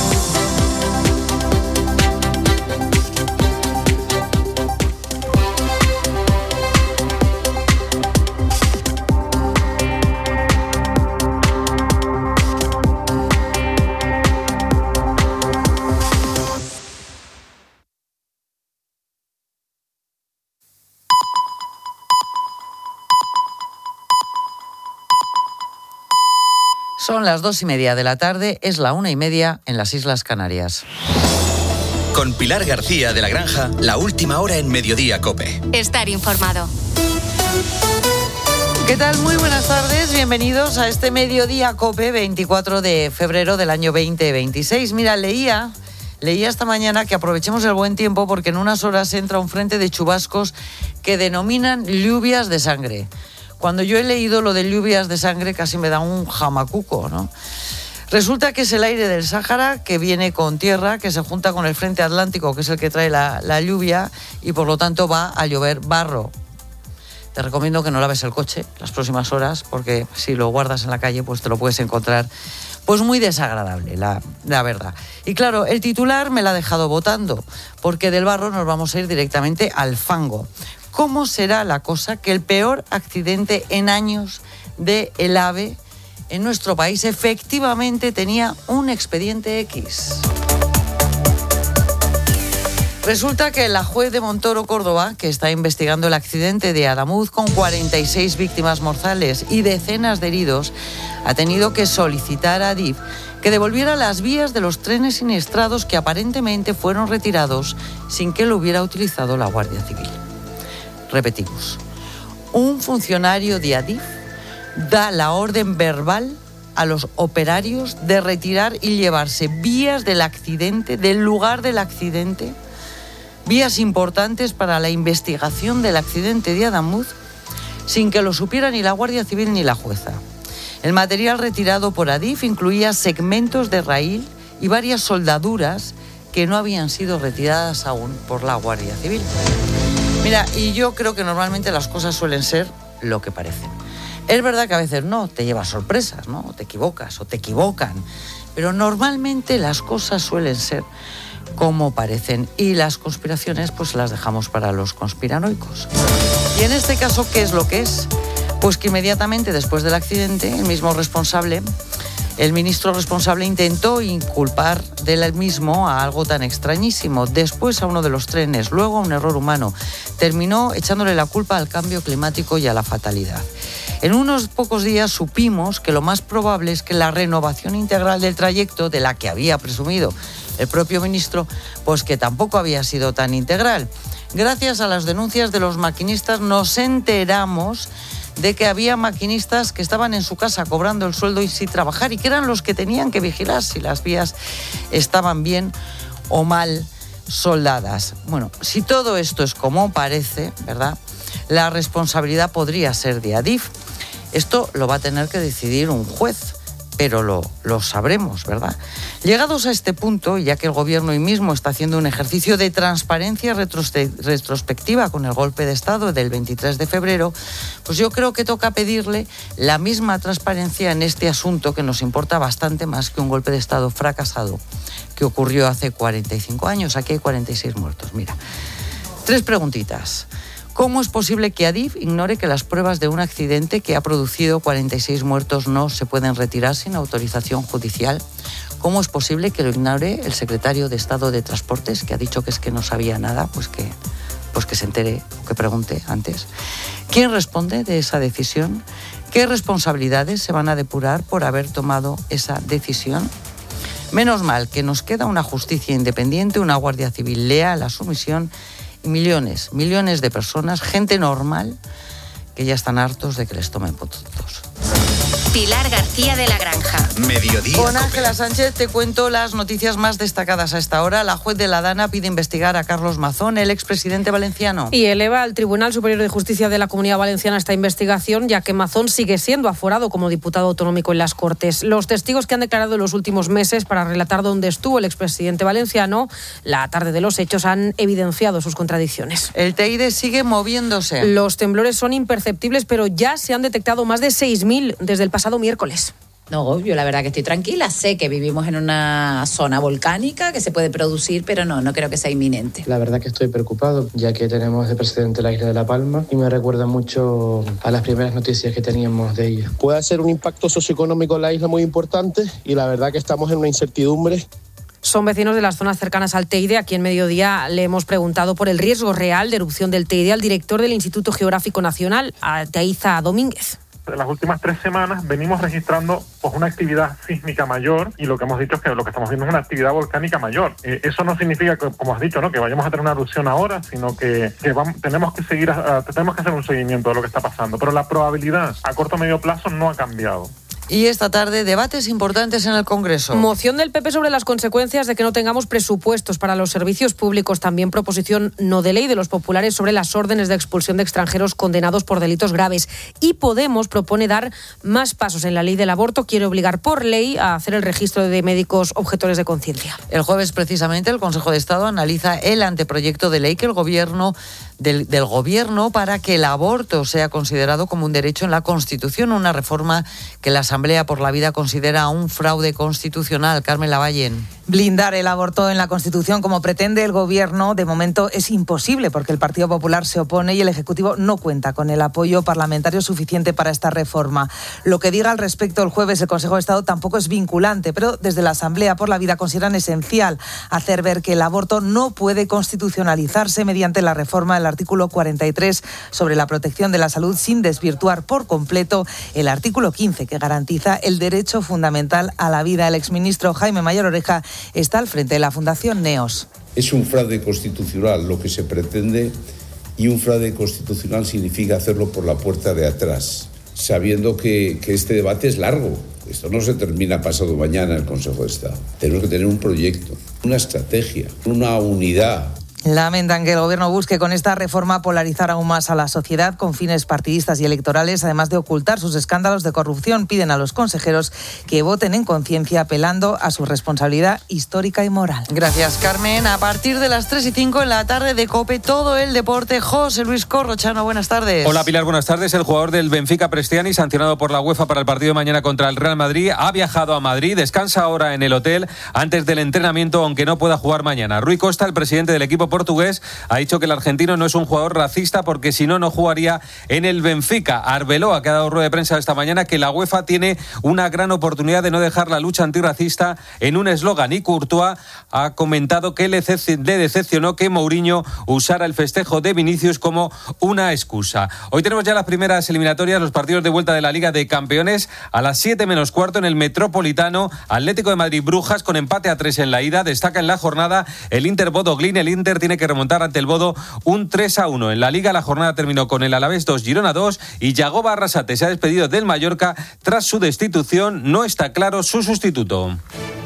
Son las 2:30 de la tarde, es la 1:30 en las Islas Canarias. Con Pilar García de la Granja, la última hora en Mediodía COPE. Estar informado. ¿Qué tal? Muy buenas tardes, bienvenidos a este Mediodía COPE, 24 de febrero del año 2026. Mira, leía esta mañana que aprovechemos el buen tiempo porque en unas horas entra un frente de chubascos que denominan lluvias de sangre. Cuando yo he leído lo de lluvias de sangre casi me da un jamacuco, ¿no? Resulta que es el aire del Sáhara que viene con tierra, que se junta con el frente atlántico, que es el que trae la lluvia, y por lo tanto va a llover barro. Te recomiendo que no laves el coche las próximas horas, porque si lo guardas en la calle, pues te lo puedes encontrar pues muy desagradable, la verdad. Y claro, el titular me la ha dejado botando, porque del barro nos vamos a ir directamente al fango. ¿Cómo será la cosa que el peor accidente en años del AVE en nuestro país efectivamente tenía un expediente X? Resulta que la juez de Montoro, Córdoba, que está investigando el accidente de Adamuz con 46 víctimas mortales y decenas de heridos, ha tenido que solicitar a Adif que devolviera las vías de los trenes siniestrados que aparentemente fueron retirados sin que lo hubiera utilizado la Guardia Civil. Repetimos, un funcionario de Adif da la orden verbal a los operarios de retirar y llevarse vías del accidente, del lugar del accidente, vías importantes para la investigación del accidente de Adamuz, sin que lo supiera ni la Guardia Civil ni la jueza. El material retirado por Adif incluía segmentos de raíl y varias soldaduras que no habían sido retiradas aún por la Guardia Civil. Mira, y yo creo que normalmente las cosas suelen ser lo que parecen. Es verdad que a veces no, te llevas sorpresas, ¿no? O te equivocas o te equivocan, pero normalmente las cosas suelen ser como parecen y las conspiraciones pues las dejamos para los conspiranoicos. Y en este caso, ¿qué es lo que es? Pues que inmediatamente después del accidente, el ministro responsable intentó inculpar del mismo a algo tan extrañísimo, después a uno de los trenes, luego a un error humano. Terminó echándole la culpa al cambio climático y a la fatalidad. En unos pocos días supimos que lo más probable es que la renovación integral del trayecto, de la que había presumido el propio ministro, pues que tampoco había sido tan integral. Gracias a las denuncias de los maquinistas nos enteramos de que había maquinistas que estaban en su casa cobrando el sueldo y sin trabajar y que eran los que tenían que vigilar si las vías estaban bien o mal soldadas. Bueno, si todo esto es como parece, ¿verdad?, la responsabilidad podría ser de Adif. Esto lo va a tener que decidir un juez, pero lo sabremos, ¿verdad? Llegados a este punto, ya que el gobierno hoy mismo está haciendo un ejercicio de transparencia retrospectiva con el golpe de Estado del 23 de febrero, pues yo creo que toca pedirle la misma transparencia en este asunto que nos importa bastante más que un golpe de Estado fracasado que ocurrió hace 45 años. Aquí hay 46 muertos. Mira, 3 preguntitas. ¿Cómo es posible que Adif ignore que las pruebas de un accidente que ha producido 46 muertos no se pueden retirar sin autorización judicial? ¿Cómo es posible que lo ignore el secretario de Estado de Transportes, que ha dicho que es que no sabía nada? Pues que se entere, que pregunte antes. ¿Quién responde de esa decisión? ¿Qué responsabilidades se van a depurar por haber tomado esa decisión? Menos mal que nos queda una justicia independiente, una Guardia Civil leal a su misión, y millones de personas, gente normal, que ya están hartos de que les tomen votos. Pilar García de la Granja. Mediodía. Con Ángela Sánchez te cuento las noticias más destacadas a esta hora. La juez de la Dana pide investigar a Carlos Mazón, el expresidente valenciano. Y eleva al Tribunal Superior de Justicia de la Comunidad Valenciana esta investigación, ya que Mazón sigue siendo aforado como diputado autonómico en las Cortes. Los testigos que han declarado en los últimos meses para relatar dónde estuvo el expresidente valenciano la tarde de los hechos han evidenciado sus contradicciones. El Teide sigue moviéndose. Los temblores son imperceptibles, pero ya se han detectado más de 6.000 desde el pasado miércoles. No, yo la verdad que estoy tranquila. Sé que vivimos en una zona volcánica que se puede producir, pero no creo que sea inminente. La verdad que estoy preocupado, ya que tenemos de presidente la isla de La Palma y me recuerda mucho a las primeras noticias que teníamos de ella. Puede ser un impacto socioeconómico en la isla muy importante y la verdad que estamos en una incertidumbre. Son vecinos de las zonas cercanas al Teide. Aquí en Mediodía le hemos preguntado por el riesgo real de erupción del Teide al director del Instituto Geográfico Nacional, a Teiza Domínguez. En las últimas 3 semanas venimos registrando una actividad sísmica mayor y lo que hemos dicho es que lo que estamos viendo es una actividad volcánica mayor. Eso no significa que, como has dicho, ¿no?, que vayamos a tener una erupción ahora, sino que tenemos que hacer un seguimiento de lo que está pasando. Pero la probabilidad a corto o medio plazo no ha cambiado. Y esta tarde, debates importantes en el Congreso. Moción del PP sobre las consecuencias de que no tengamos presupuestos para los servicios públicos. También proposición no de ley de los populares sobre las órdenes de expulsión de extranjeros condenados por delitos graves. Y Podemos propone dar más pasos en la ley del aborto. Quiere obligar por ley a hacer el registro de médicos objetores de conciencia. El jueves, precisamente, el Consejo de Estado analiza el anteproyecto de ley que el Gobierno del Gobierno para que el aborto sea considerado como un derecho en la Constitución, una reforma que la Asamblea por la Vida considera un fraude constitucional. Carmen Lavallen. Blindar el aborto en la Constitución, como pretende el Gobierno, de momento es imposible porque el Partido Popular se opone y el Ejecutivo no cuenta con el apoyo parlamentario suficiente para esta reforma. Lo que diga al respecto el jueves el Consejo de Estado tampoco es vinculante, pero desde la Asamblea por la Vida consideran esencial hacer ver que el aborto no puede constitucionalizarse mediante la reforma del artículo 43 sobre la protección de la salud, sin desvirtuar por completo el artículo 15 que garantiza el derecho fundamental a la vida. El exministro Jaime Mayor Oreja está al frente de la Fundación NEOS. Es un fraude constitucional lo que se pretende, y un fraude constitucional significa hacerlo por la puerta de atrás, sabiendo que este debate es largo. Esto no se termina pasado mañana en el Consejo de Estado. Tenemos que tener un proyecto, una estrategia, una unidad. Lamentan que el Gobierno busque con esta reforma polarizar aún más a la sociedad con fines partidistas y electorales, además de ocultar sus escándalos de corrupción. Piden a los consejeros que voten en conciencia, apelando a su responsabilidad histórica y moral. Gracias, Carmen. A partir de las 3:05 en la tarde de COPE, todo el deporte. José Luis Corrochano, buenas tardes. Hola, Pilar, buenas tardes. El jugador del Benfica, Prestiani, sancionado por la UEFA para el partido de mañana contra el Real Madrid, ha viajado a Madrid, descansa ahora en el hotel antes del entrenamiento, aunque no pueda jugar mañana. Rui Costa, el presidente del equipo portugués, ha dicho que el argentino no es un jugador racista porque si no, no jugaría en el Benfica. Arbeloa, que ha dado rueda de prensa esta mañana, que la UEFA tiene una gran oportunidad de no dejar la lucha antirracista en un eslogan. Y Courtois ha comentado que le decepcionó que Mourinho usara el festejo de Vinicius como una excusa. Hoy tenemos ya las primeras eliminatorias, los partidos de vuelta de la Liga de Campeones. A las 7:15 en el Metropolitano, Atlético de Madrid-Brujas con empate a 3 en la ida. Destaca en la jornada el Inter-Bodo-Glin. El Inter tiene que remontar ante el Bodo un 3-1. En la Liga la jornada terminó con el Alavés 2, Girona 2 y Yagoba Arrasate se ha despedido del Mallorca tras su destitución. No está claro su sustituto.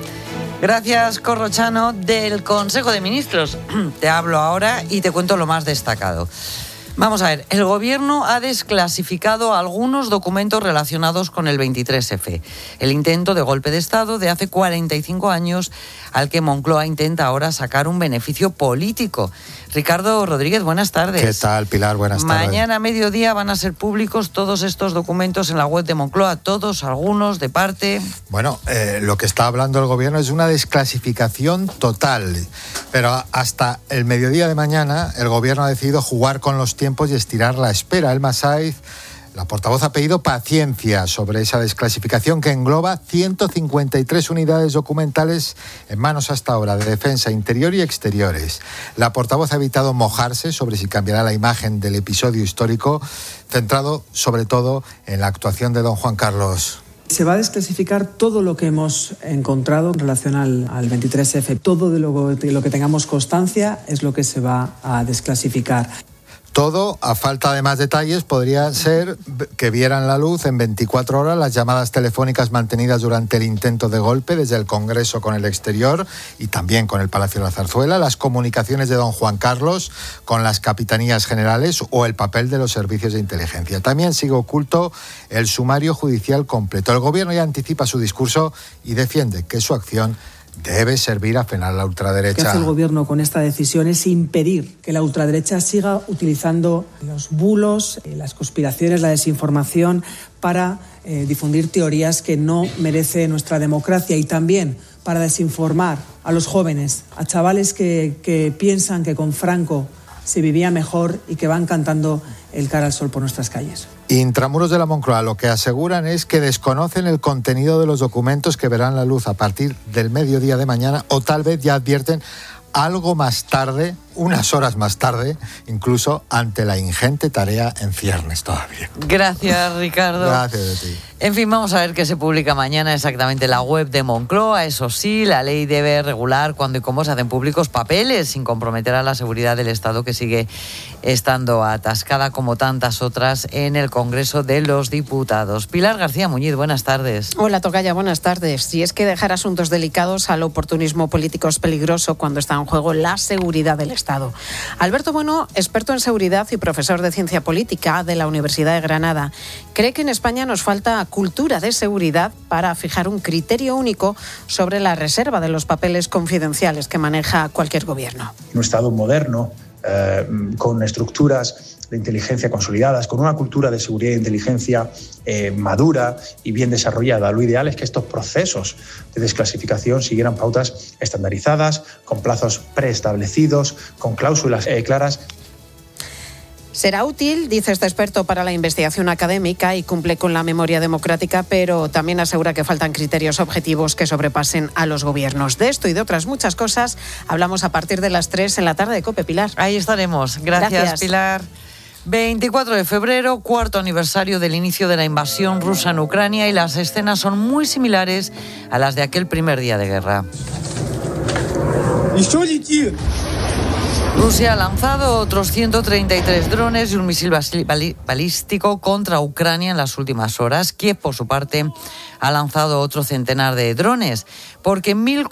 Gracias, Corrochano. Del Consejo de Ministros te hablo ahora y te cuento lo más destacado. Vamos a ver, el Gobierno ha desclasificado algunos documentos relacionados con el 23F, el intento de golpe de Estado de hace 45 años al que Moncloa intenta ahora sacar un beneficio político. Ricardo Rodríguez, buenas tardes. ¿Qué tal, Pilar? Buenas tardes. Mañana a mediodía van a ser públicos todos estos documentos en la web de Moncloa, todos, algunos, de parte. Bueno, lo que está hablando el Gobierno es una desclasificación total, pero hasta el mediodía de mañana el Gobierno ha decidido jugar con los tiempos y estirar la espera. Elma Saiz, la portavoz, ha pedido paciencia sobre esa desclasificación que engloba 153 unidades documentales en manos hasta ahora de Defensa, Interior y Exteriores. La portavoz ha evitado mojarse sobre si cambiará la imagen del episodio histórico, centrado sobre todo en la actuación de don Juan Carlos. Se va a desclasificar todo lo que hemos encontrado en relación al 23F. Todo de lo que tengamos constancia es lo que se va a desclasificar. Todo, a falta de más detalles, podría ser que vieran la luz en 24 horas las llamadas telefónicas mantenidas durante el intento de golpe desde el Congreso con el exterior y también con el Palacio de la Zarzuela, las comunicaciones de don Juan Carlos con las capitanías generales o el papel de los servicios de inteligencia. También sigue oculto el sumario judicial completo. El Gobierno ya anticipa su discurso y defiende que su acción debe servir a frenar la ultraderecha. Lo que hace el Gobierno con esta decisión es impedir que la ultraderecha siga utilizando los bulos, las conspiraciones, la desinformación para difundir teorías que no merece nuestra democracia y también para desinformar a los jóvenes, a chavales que piensan que con Franco se vivía mejor y que van cantando el cara al sol por nuestras calles. Intramuros de la Moncloa lo que aseguran es que desconocen el contenido de los documentos que verán la luz a partir del mediodía de mañana, o tal vez ya advierten algo más tarde, unas horas más tarde, incluso ante la ingente tarea en ciernes todavía. Gracias, Ricardo. Gracias a ti. En fin, vamos a ver qué se publica mañana exactamente en la web de Moncloa. Eso sí, la ley debe regular cuándo y cómo se hacen públicos papeles sin comprometer a la seguridad del Estado, que sigue estando atascada como tantas otras en el Congreso de los Diputados. Pilar García Muñiz, buenas tardes. Hola, Tocaya, buenas tardes. Si es que dejar asuntos delicados al oportunismo político es peligroso cuando está en juego la seguridad del Estado. Alberto Bueno, experto en seguridad y profesor de Ciencia Política de la Universidad de Granada, cree que en España nos falta cultura de seguridad para fijar un criterio único sobre la reserva de los papeles confidenciales que maneja cualquier gobierno. Un Estado moderno, con estructuras de inteligencia consolidadas, con una cultura de seguridad e inteligencia madura y bien desarrollada. Lo ideal es que estos procesos de desclasificación siguieran pautas estandarizadas, con plazos preestablecidos, con cláusulas claras. Será útil, dice este experto, para la investigación académica y cumple con la memoria democrática, pero también asegura que faltan criterios objetivos que sobrepasen a los gobiernos. De esto y de otras muchas cosas hablamos a partir de las 3 en la tarde de COPE, Pilar. Ahí estaremos. Gracias, Pilar. 24 de febrero, cuarto aniversario del inicio de la invasión rusa en Ucrania, y las escenas son muy similares a las de aquel primer día de guerra. Rusia ha lanzado otros 133 drones y un misil balístico contra Ucrania en las últimas horas. Kiev, por su parte, ha lanzado otro centenar de drones, porque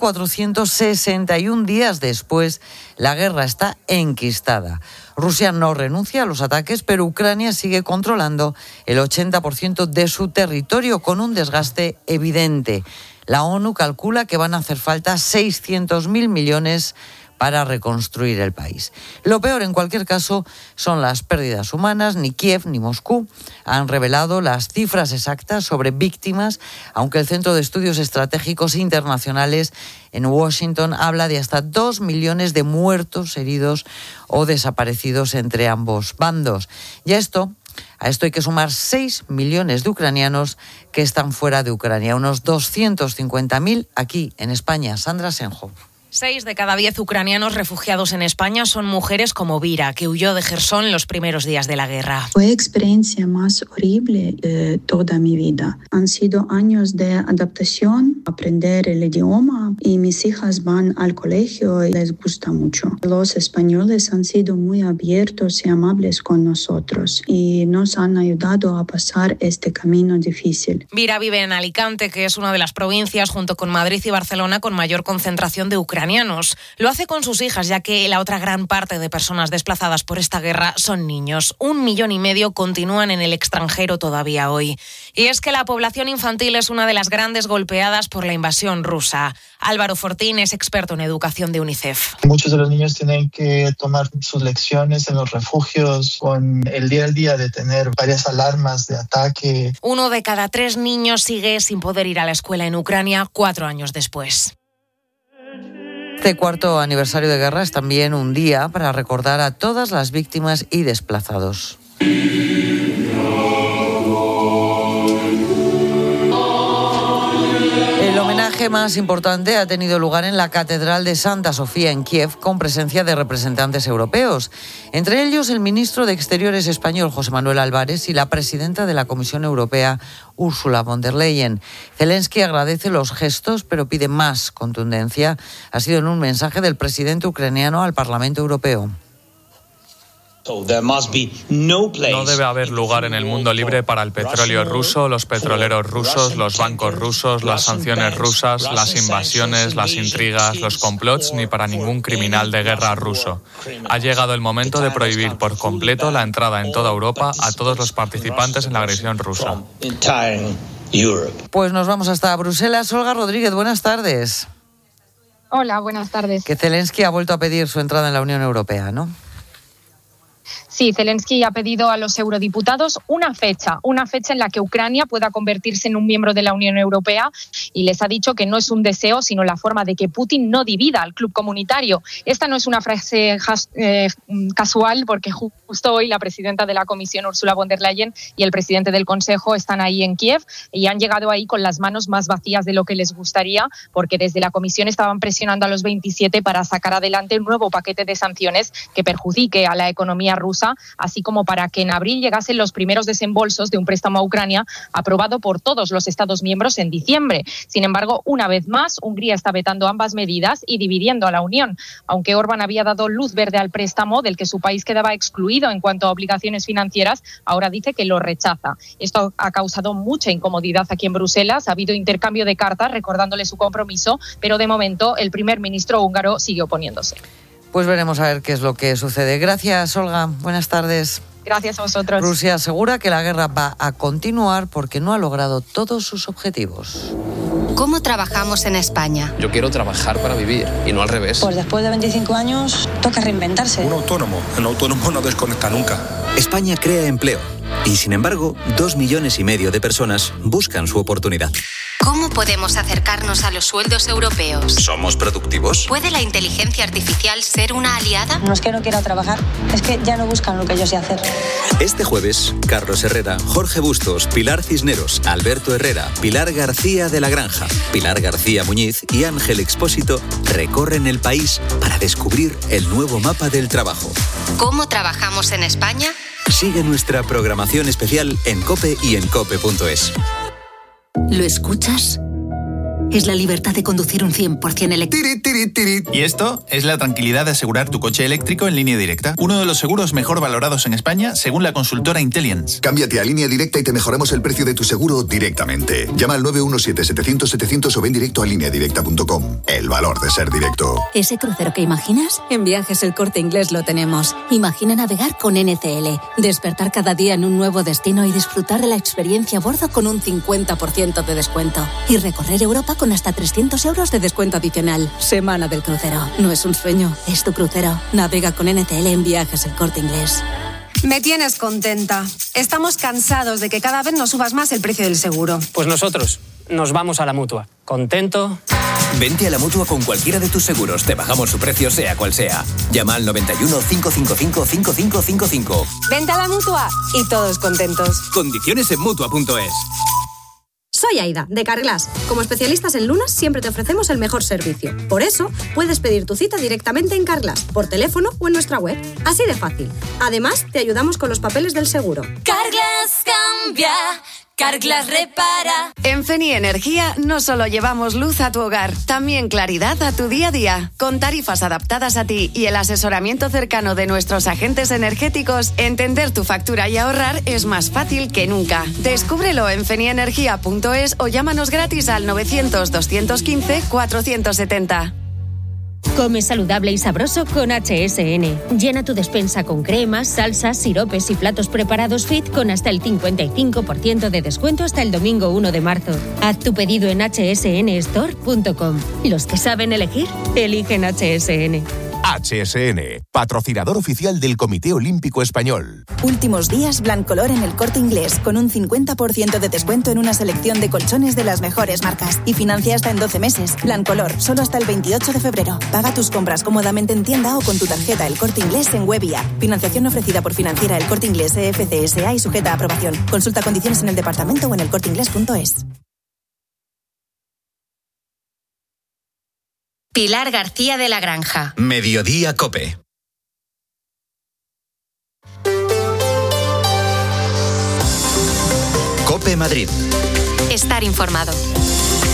1.461 días después la guerra está enquistada. Rusia no renuncia a los ataques, pero Ucrania sigue controlando el 80% de su territorio con un desgaste evidente. La ONU calcula que van a hacer falta 600.000 millones para reconstruir el país. Lo peor, en cualquier caso, son las pérdidas humanas. Ni Kiev ni Moscú han revelado las cifras exactas sobre víctimas, aunque el Centro de Estudios Estratégicos Internacionales en Washington habla de hasta 2 millones de muertos, heridos o desaparecidos entre ambos bandos. Y a esto hay que sumar 6 millones de ucranianos que están fuera de Ucrania, unos 250.000 aquí en España. Sandra Senjo. 6 de cada 10 ucranianos refugiados en España son mujeres como Vira, que huyó de Jersón los primeros días de la guerra. Fue la experiencia más horrible de toda mi vida. Han sido años de adaptación, aprender el idioma, y mis hijas van al colegio y les gusta mucho. Los españoles han sido muy abiertos y amables con nosotros y nos han ayudado a pasar este camino difícil. Vira vive en Alicante, que es una de las provincias, junto con Madrid y Barcelona, con mayor concentración de ucranianos. Lo hace con sus hijas, ya que la otra gran parte de personas desplazadas por esta guerra son niños. 1,5 millones continúan en el extranjero todavía hoy. Y es que la población infantil es una de las grandes golpeadas por la invasión rusa. Álvaro Fortín es experto en educación de UNICEF. Muchos de los niños tienen que tomar sus lecciones en los refugios, con el día al día de tener varias alarmas de ataque. 1 de cada 3 niños sigue sin poder ir a la escuela en Ucrania 4 años después. Este cuarto aniversario de guerra es también un día para recordar a todas las víctimas y desplazados. El homenaje más importante ha tenido lugar en la Catedral de Santa Sofía en Kiev, con presencia de representantes europeos, entre ellos el ministro de Exteriores español José Manuel Álvarez y la presidenta de la Comisión Europea Ursula von der Leyen. Zelensky agradece los gestos, pero pide más contundencia. Ha sido en un mensaje del presidente ucraniano al Parlamento Europeo. No debe haber lugar en el mundo libre para el petróleo ruso, los petroleros rusos, los bancos rusos, las sanciones rusas, las invasiones, las intrigas, los complots, ni para ningún criminal de guerra ruso. Ha llegado el momento de prohibir por completo la entrada en toda Europa a todos los participantes en la agresión rusa. Pues nos vamos hasta Bruselas. Olga Rodríguez, buenas tardes. Hola, buenas tardes. Que Zelensky ha vuelto a pedir su entrada en la Unión Europea, ¿no? Sí, Zelensky ha pedido a los eurodiputados una fecha en la que Ucrania pueda convertirse en un miembro de la Unión Europea, y les ha dicho que no es un deseo, sino la forma de que Putin no divida al club comunitario. Esta no es una frase casual, porque justo hoy la presidenta de la Comisión, Ursula von der Leyen, y el presidente del Consejo están ahí en Kiev y han llegado ahí con las manos más vacías de lo que les gustaría, porque desde la Comisión estaban presionando a los 27 para sacar adelante un nuevo paquete de sanciones que perjudique a la economía rusa, así como para que en abril llegasen los primeros desembolsos de un préstamo a Ucrania aprobado por todos los Estados miembros en diciembre. Sin embargo, una vez más, Hungría está vetando ambas medidas y dividiendo a la Unión. Aunque Orbán había dado luz verde al préstamo, del que su país quedaba excluido en cuanto a obligaciones financieras, ahora dice que lo rechaza. Esto ha causado mucha incomodidad aquí en Bruselas. Ha habido intercambio de cartas recordándole su compromiso, pero de momento el primer ministro húngaro sigue oponiéndose. Pues veremos a ver qué es lo que sucede. Gracias, Olga. Buenas tardes. Gracias a vosotros. Rusia asegura que la guerra va a continuar porque no ha logrado todos sus objetivos. ¿Cómo trabajamos en España? Yo quiero trabajar para vivir y no al revés. Pues después de 25 años toca reinventarse. Un autónomo no desconecta nunca. España crea empleo y, sin embargo, 2,5 millones de personas buscan su oportunidad. ¿Cómo podemos acercarnos a los sueldos europeos? ¿Somos productivos? ¿Puede la inteligencia artificial ser una aliada? No es que no quiera trabajar, es que ya no buscan lo que yo sé hacer. Este jueves, Carlos Herrera, Jorge Bustos, Pilar Cisneros, Alberto Herrera, Pilar García de la Granja, Pilar García Muñiz y Ángel Expósito recorren el país para descubrir el nuevo mapa del trabajo. ¿Cómo trabajamos en España? Sigue nuestra programación especial en COPE y en COPE.es. ¿Lo escuchas? Es la libertad de conducir un 100% eléctrico. Y esto es la tranquilidad de asegurar tu coche eléctrico en Línea Directa. Uno de los seguros mejor valorados en España, según la consultora Intelliance. Cámbiate a Línea Directa y te mejoramos el precio de tu seguro directamente. Llama al 917-700-700 o ven directo a lineadirecta.com. El valor de ser directo. ¿Ese crucero que imaginas? En Viajes El Corte Inglés lo tenemos. Imagina navegar con NCL, despertar cada día en un nuevo destino y disfrutar de la experiencia a bordo con un 50% de descuento. Y recorrer Europa con hasta 300 euros de descuento adicional. Semana del crucero. No es un sueño, es tu crucero. Navega con NCL en Viajes El Corte Inglés. Me tienes contenta. Estamos cansados de que cada vez nos subas más el precio del seguro. Pues nosotros nos vamos a la Mutua. ¿Contento? Vente a la Mutua con cualquiera de tus seguros. Te bajamos su precio sea cual sea. Llama al 91 555 5555. Vente a la Mutua y todos contentos. Condiciones en Mutua.es. Soy Aida, de Carglass. Como especialistas en lunas, siempre te ofrecemos el mejor servicio. Por eso, puedes pedir tu cita directamente en Carglass, por teléfono o en nuestra web. Así de fácil. Además, te ayudamos con los papeles del seguro. Carglass cambia. Carglass repara. En Feni Energía no solo llevamos luz a tu hogar, también claridad a tu día a día. Con tarifas adaptadas a ti y el asesoramiento cercano de nuestros agentes energéticos, entender tu factura y ahorrar es más fácil que nunca. Descúbrelo en fenienergia.es o llámanos gratis al 900-215-470. Come saludable y sabroso con HSN. Llena tu despensa con cremas, salsas, siropes y platos preparados fit con hasta el 55% de descuento hasta el domingo 1 de marzo. Haz tu pedido en hsnstore.com. Los que saben elegir, eligen HSN. HSN, patrocinador oficial del Comité Olímpico Español. Últimos días Blancolor en El Corte Inglés, con un 50% de descuento en una selección de colchones de las mejores marcas. Y financia hasta en 12 meses. Blancolor, solo hasta el 28 de febrero. Paga tus compras cómodamente en tienda o con tu tarjeta El Corte Inglés en web y app. Financiación ofrecida por Financiera El Corte Inglés EFCSA y sujeta a aprobación. Consulta condiciones en el departamento o en elcorteinglés.es. Pilar García de la Granja. Mediodía COPE. COPE Madrid. Estar informado.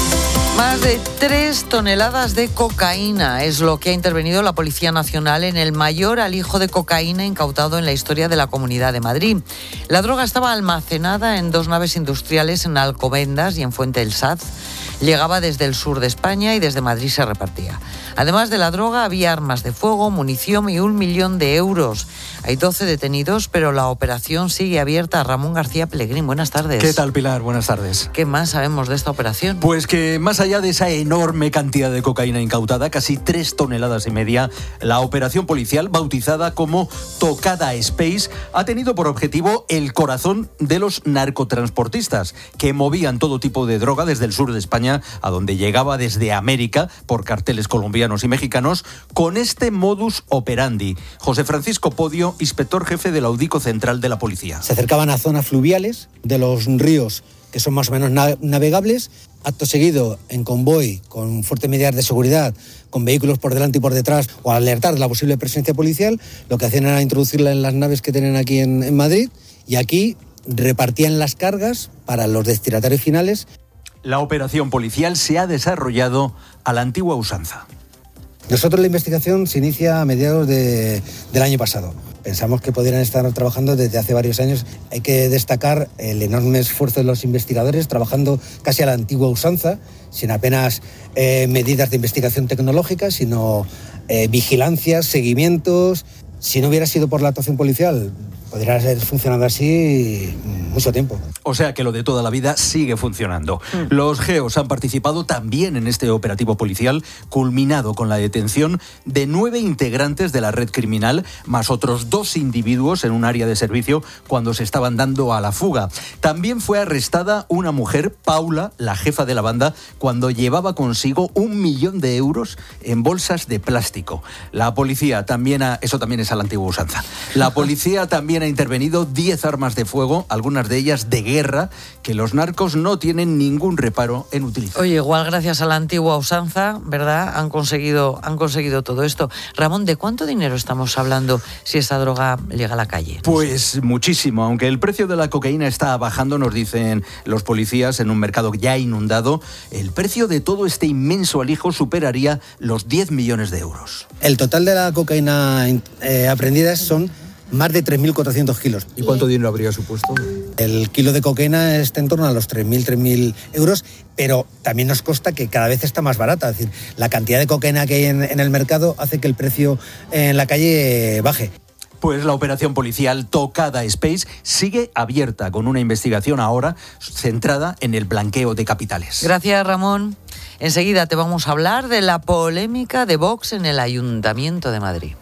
Más de 3 toneladas de cocaína es lo que ha intervenido la Policía Nacional en el mayor alijo de cocaína incautado en la historia de la Comunidad de Madrid. La droga estaba almacenada en 2 naves industriales en Alcobendas y en Fuente del Saz. Llegaba desde el sur de España y desde Madrid se repartía. Además de la droga, había armas de fuego, munición y 1 millón de euros. Hay 12 detenidos, pero la operación sigue abierta. Ramón García Pellegrín, buenas tardes. ¿Qué tal, Pilar? Buenas tardes. ¿Qué más sabemos de esta operación? Pues que más allá de esa enorme cantidad de cocaína incautada, casi 3,5 toneladas, la operación policial, bautizada como Tocada Space, ha tenido por objetivo el corazón de los narcotransportistas, que movían todo tipo de droga desde el sur de España a donde llegaba desde América por carteles colombianos y mexicanos con este modus operandi. José Francisco Podio, inspector jefe del Audico Central de la Policía. Se acercaban a zonas fluviales de los ríos que son más o menos navegables. Acto seguido, en convoy, con fuertes medidas de seguridad, con vehículos por delante y por detrás, o alertar de la posible presencia policial, lo que hacían era introducirla en las naves que tienen aquí en Madrid, y aquí repartían las cargas para los destinatarios finales. La operación policial se ha desarrollado a la antigua usanza. Nosotros la investigación se inicia a mediados del año pasado. Pensamos que podrían estar trabajando desde hace varios años. Hay que destacar el enorme esfuerzo de los investigadores trabajando casi a la antigua usanza, sin apenas medidas de investigación tecnológica, sino vigilancias, seguimientos. Si no hubiera sido por la actuación policial, podría haber funcionado así mucho tiempo. O sea que lo de toda la vida sigue funcionando. Los GEOs han participado también en este operativo policial, culminado con la detención de 9 integrantes de la red criminal, más otros 2 individuos en un área de servicio cuando se estaban dando a la fuga. También fue arrestada una mujer, Paula, la jefa de la banda, cuando llevaba consigo 1 millón de euros en bolsas de plástico. La policía también eso también es a la antigua usanza. La policía también ha intervenido 10 armas de fuego, algunas de ellas de guerra, que los narcos no tienen ningún reparo en utilizar. Oye, igual gracias a la antigua usanza, ¿verdad?, han conseguido todo esto. Ramón, ¿de cuánto dinero estamos hablando si esa droga llega a la calle? Pues muchísimo, aunque el precio de la cocaína está bajando, nos dicen los policías, en un mercado ya inundado, el precio de todo este inmenso alijo superaría los 10 millones de euros. El total de la cocaína aprehendida son más de 3.400 kilos. ¿Y cuánto dinero habría supuesto? El kilo de cocaína está en torno a los 3.000 euros, pero también nos consta que cada vez está más barata. Es decir, la cantidad de cocaína que hay en el mercado hace que el precio en la calle baje. Pues la operación policial Tocada Space sigue abierta, con una investigación ahora centrada en el blanqueo de capitales. Gracias, Ramón. Enseguida te vamos a hablar de la polémica de Vox en el Ayuntamiento de Madrid.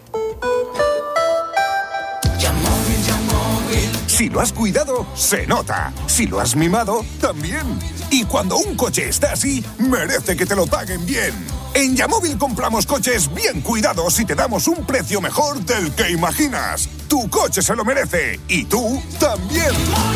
Si lo has cuidado, se nota. Si lo has mimado, también. Y cuando un coche está así, merece que te lo paguen bien. En Yamóvil compramos coches bien cuidados y te damos un precio mejor del que imaginas. Tu coche se lo merece. Y tú también.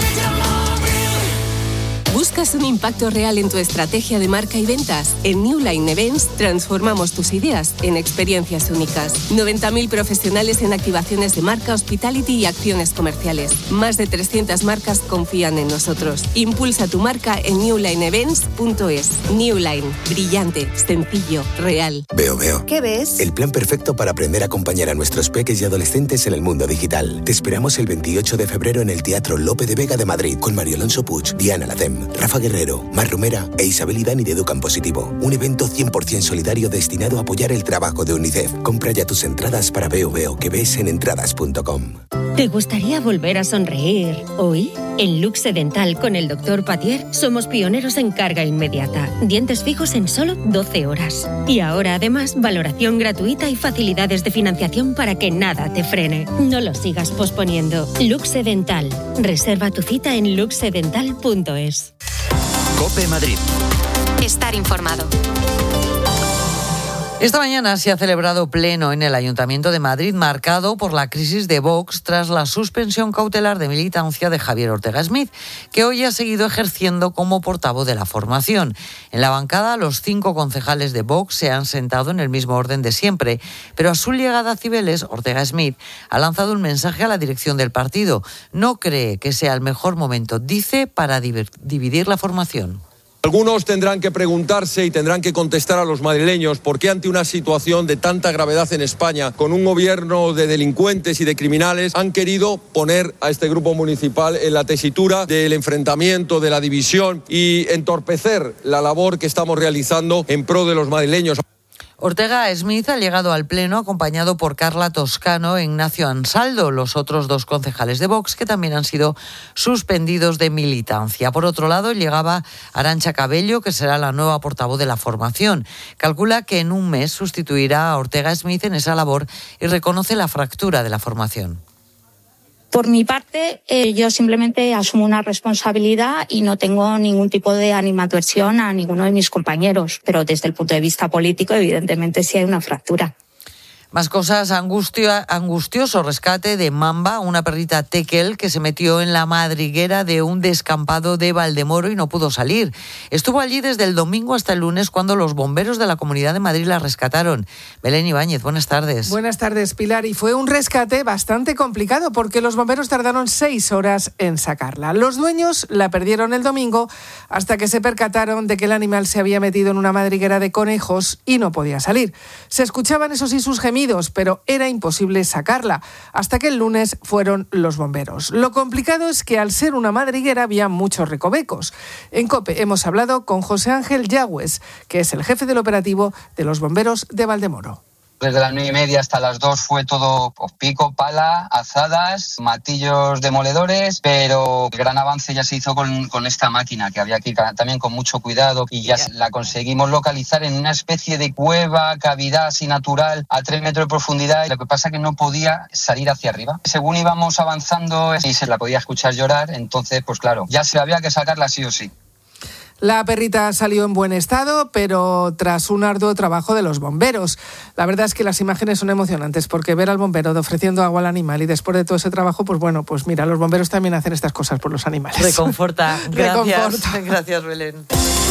¿Buscas un impacto real en tu estrategia de marca y ventas? En New Line Events transformamos tus ideas en experiencias únicas. 90.000 profesionales en activaciones de marca, hospitality y acciones comerciales. Más de 300 marcas confían en nosotros. Impulsa tu marca en newlineevents.es. New Line, brillante, sencillo, real. Veo. ¿Qué ves? El plan perfecto para aprender a acompañar a nuestros peques y adolescentes en el mundo digital. Te esperamos el 28 de febrero en el Teatro Lope de Vega de Madrid con Mario Alonso Puig, Diana Lacem, Rafa Guerrero, Mar Romera e Isabel y Dani de Educan Positivo. Un evento 100% solidario destinado a apoyar el trabajo de UNICEF. Compra ya tus entradas para Veo que ves en entradas.com. ¿Te gustaría volver a sonreír hoy? En Luxe Dental con el Dr. Patier somos pioneros en carga inmediata. Dientes fijos en solo 12 horas. Y ahora además valoración gratuita y facilidades de financiación para que nada te frene. No lo sigas posponiendo. Luxe Dental. Reserva tu cita en luxedental.es. COPE Madrid. Estar informado. Esta mañana se ha celebrado pleno en el Ayuntamiento de Madrid, marcado por la crisis de Vox tras la suspensión cautelar de militancia de Javier Ortega Smith, que hoy ha seguido ejerciendo como portavoz de la formación. En la bancada, los 5 concejales de Vox se han sentado en el mismo orden de siempre, pero a su llegada a Cibeles, Ortega Smith ha lanzado un mensaje a la dirección del partido. No cree que sea el mejor momento, dice, para dividir la formación. Algunos tendrán que preguntarse y tendrán que contestar a los madrileños por qué ante una situación de tanta gravedad en España, con un gobierno de delincuentes y de criminales, han querido poner a este grupo municipal en la tesitura del enfrentamiento, de la división y entorpecer la labor que estamos realizando en pro de los madrileños. Ortega Smith ha llegado al Pleno acompañado por Carla Toscano e Ignacio Ansaldo, los otros dos concejales de Vox que también han sido suspendidos de militancia. Por otro lado, llegaba Arantxa Cabello, que será la nueva portavoz de la formación. Calcula que en un mes sustituirá a Ortega Smith en esa labor y reconoce la fractura de la formación. Por mi parte, yo simplemente asumo una responsabilidad y no tengo ningún tipo de animadversión a ninguno de mis compañeros. Pero desde el punto de vista político, evidentemente, sí hay una fractura. Más cosas, angustioso rescate de Mamba, una perrita tekel que se metió en la madriguera de un descampado de Valdemoro y no pudo salir. Estuvo allí desde el domingo hasta el lunes cuando los bomberos de la Comunidad de Madrid la rescataron. Belén Ibáñez, buenas tardes. Buenas tardes, Pilar. Y fue un rescate bastante complicado porque los bomberos tardaron 6 horas en sacarla. Los dueños la perdieron el domingo hasta que se percataron de que el animal se había metido en una madriguera de conejos y no podía salir. Se escuchaban, eso sí, sus gemidos, pero era imposible sacarla, hasta que el lunes fueron los bomberos. Lo complicado es que al ser una madriguera había muchos recovecos. En COPE hemos hablado con José Ángel Yagües, que es el jefe del operativo de los bomberos de Valdemoro. Desde las 9:30 hasta las 2 fue todo pico, pala, azadas, martillos demoledores, pero el gran avance ya se hizo con esta máquina, que había que ir también con mucho cuidado, y ya la conseguimos localizar en una especie de cueva, cavidad así natural, a 3 metros de profundidad. Lo que pasa es que no podía salir hacia arriba. Según íbamos avanzando y se la podía escuchar llorar, entonces pues claro, ya se había que sacarla sí o sí. La perrita salió en buen estado, pero tras un arduo trabajo de los bomberos. La verdad es que las imágenes son emocionantes, porque ver al bombero ofreciendo agua al animal y después de todo ese trabajo, pues bueno, pues mira, los bomberos también hacen estas cosas por los animales. Reconforta. Gracias. Gracias, Belén.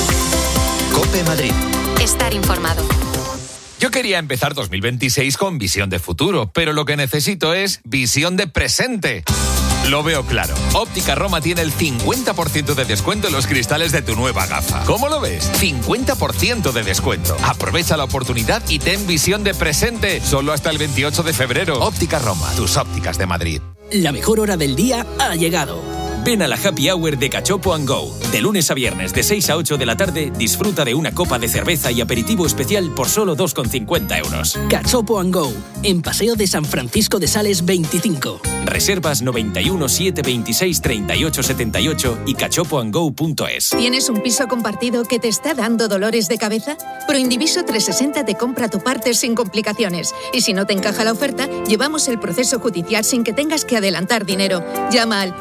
COPE Madrid. Estar informado. Yo quería empezar 2026 con visión de futuro, pero lo que necesito es visión de presente. Lo veo claro. Óptica Roma tiene el 50% de descuento en los cristales de tu nueva gafa. ¿Cómo lo ves? 50% de descuento. Aprovecha la oportunidad y ten visión de presente. Solo hasta el 28 de febrero. Óptica Roma, tus ópticas de Madrid. La mejor hora del día ha llegado. Ven a la Happy Hour de Cachopo & Go. De lunes a viernes, de 6 a 8 de la tarde, disfruta de una copa de cerveza y aperitivo especial por solo 2,50 euros. Cachopo & Go, en Paseo de San Francisco de Sales 25. Reservas 91 726 38 78 y cachopoandgo.es. ¿Tienes un piso compartido que te está dando dolores de cabeza? Proindiviso 360 te compra tu parte sin complicaciones. Y si no te encaja la oferta, llevamos el proceso judicial sin que tengas que adelantar dinero. Llama al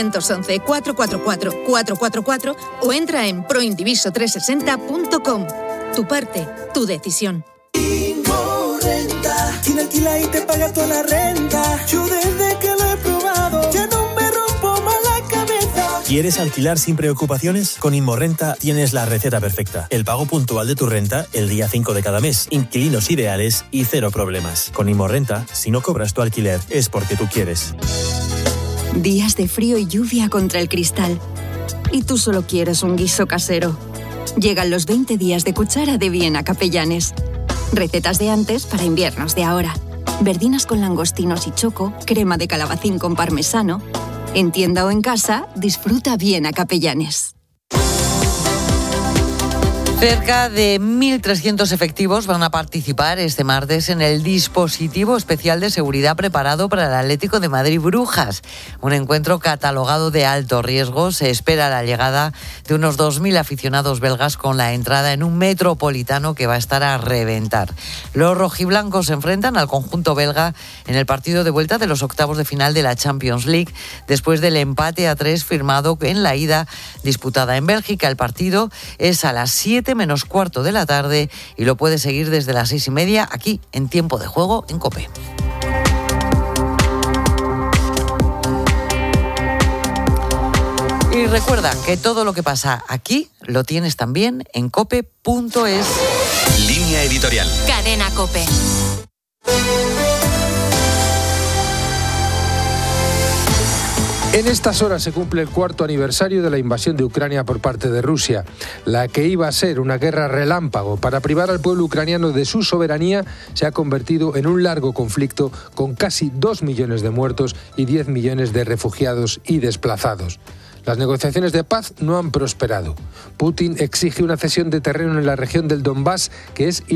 611-444-444 o entra en proindiviso360.com. Tu parte, tu decisión. Renta, quien alquila y te paga toda la renta. Yo desde que lo he probado ya no me rompo más la cabeza. ¿Quieres alquilar sin preocupaciones? Con Inmorrenta tienes la receta perfecta. El pago puntual de tu renta el día 5 de cada mes. Inquilinos ideales y cero problemas. Con Inmorrenta, si no cobras tu alquiler es porque tú quieres. Días de frío y lluvia contra el cristal. Y tú solo quieres un guiso casero. Llegan los 20 días de cuchara de Viena Capellanes. Recetas de antes para inviernos de ahora. Verdinas con langostinos y choco, crema de calabacín con parmesano. En tienda o en casa, disfruta Viena Capellanes. Cerca de 1.300 efectivos van a participar este martes en el dispositivo especial de seguridad preparado para el Atlético de Madrid Brujas. Un encuentro catalogado de alto riesgo. Se espera la llegada de unos 2.000 aficionados belgas con la entrada en un metropolitano que va a estar a reventar. Los rojiblancos se enfrentan al conjunto belga en el partido de vuelta de los octavos de final de la Champions League después del empate a 3 firmado en la ida disputada en Bélgica. El partido es a las 7 menos cuarto de la tarde y lo puedes seguir desde las 6:30 aquí en Tiempo de Juego en COPE. Y recuerda que todo lo que pasa aquí lo tienes también en cope.es. Línea editorial. Cadena COPE. En estas horas se cumple el 4º aniversario de la invasión de Ucrania por parte de Rusia. La que iba a ser una guerra relámpago para privar al pueblo ucraniano de su soberanía se ha convertido en un largo conflicto con casi 2 millones de muertos y 10 millones de refugiados y desplazados. Las negociaciones de paz no han prosperado. Putin exige una cesión de terreno en la región del Donbass que es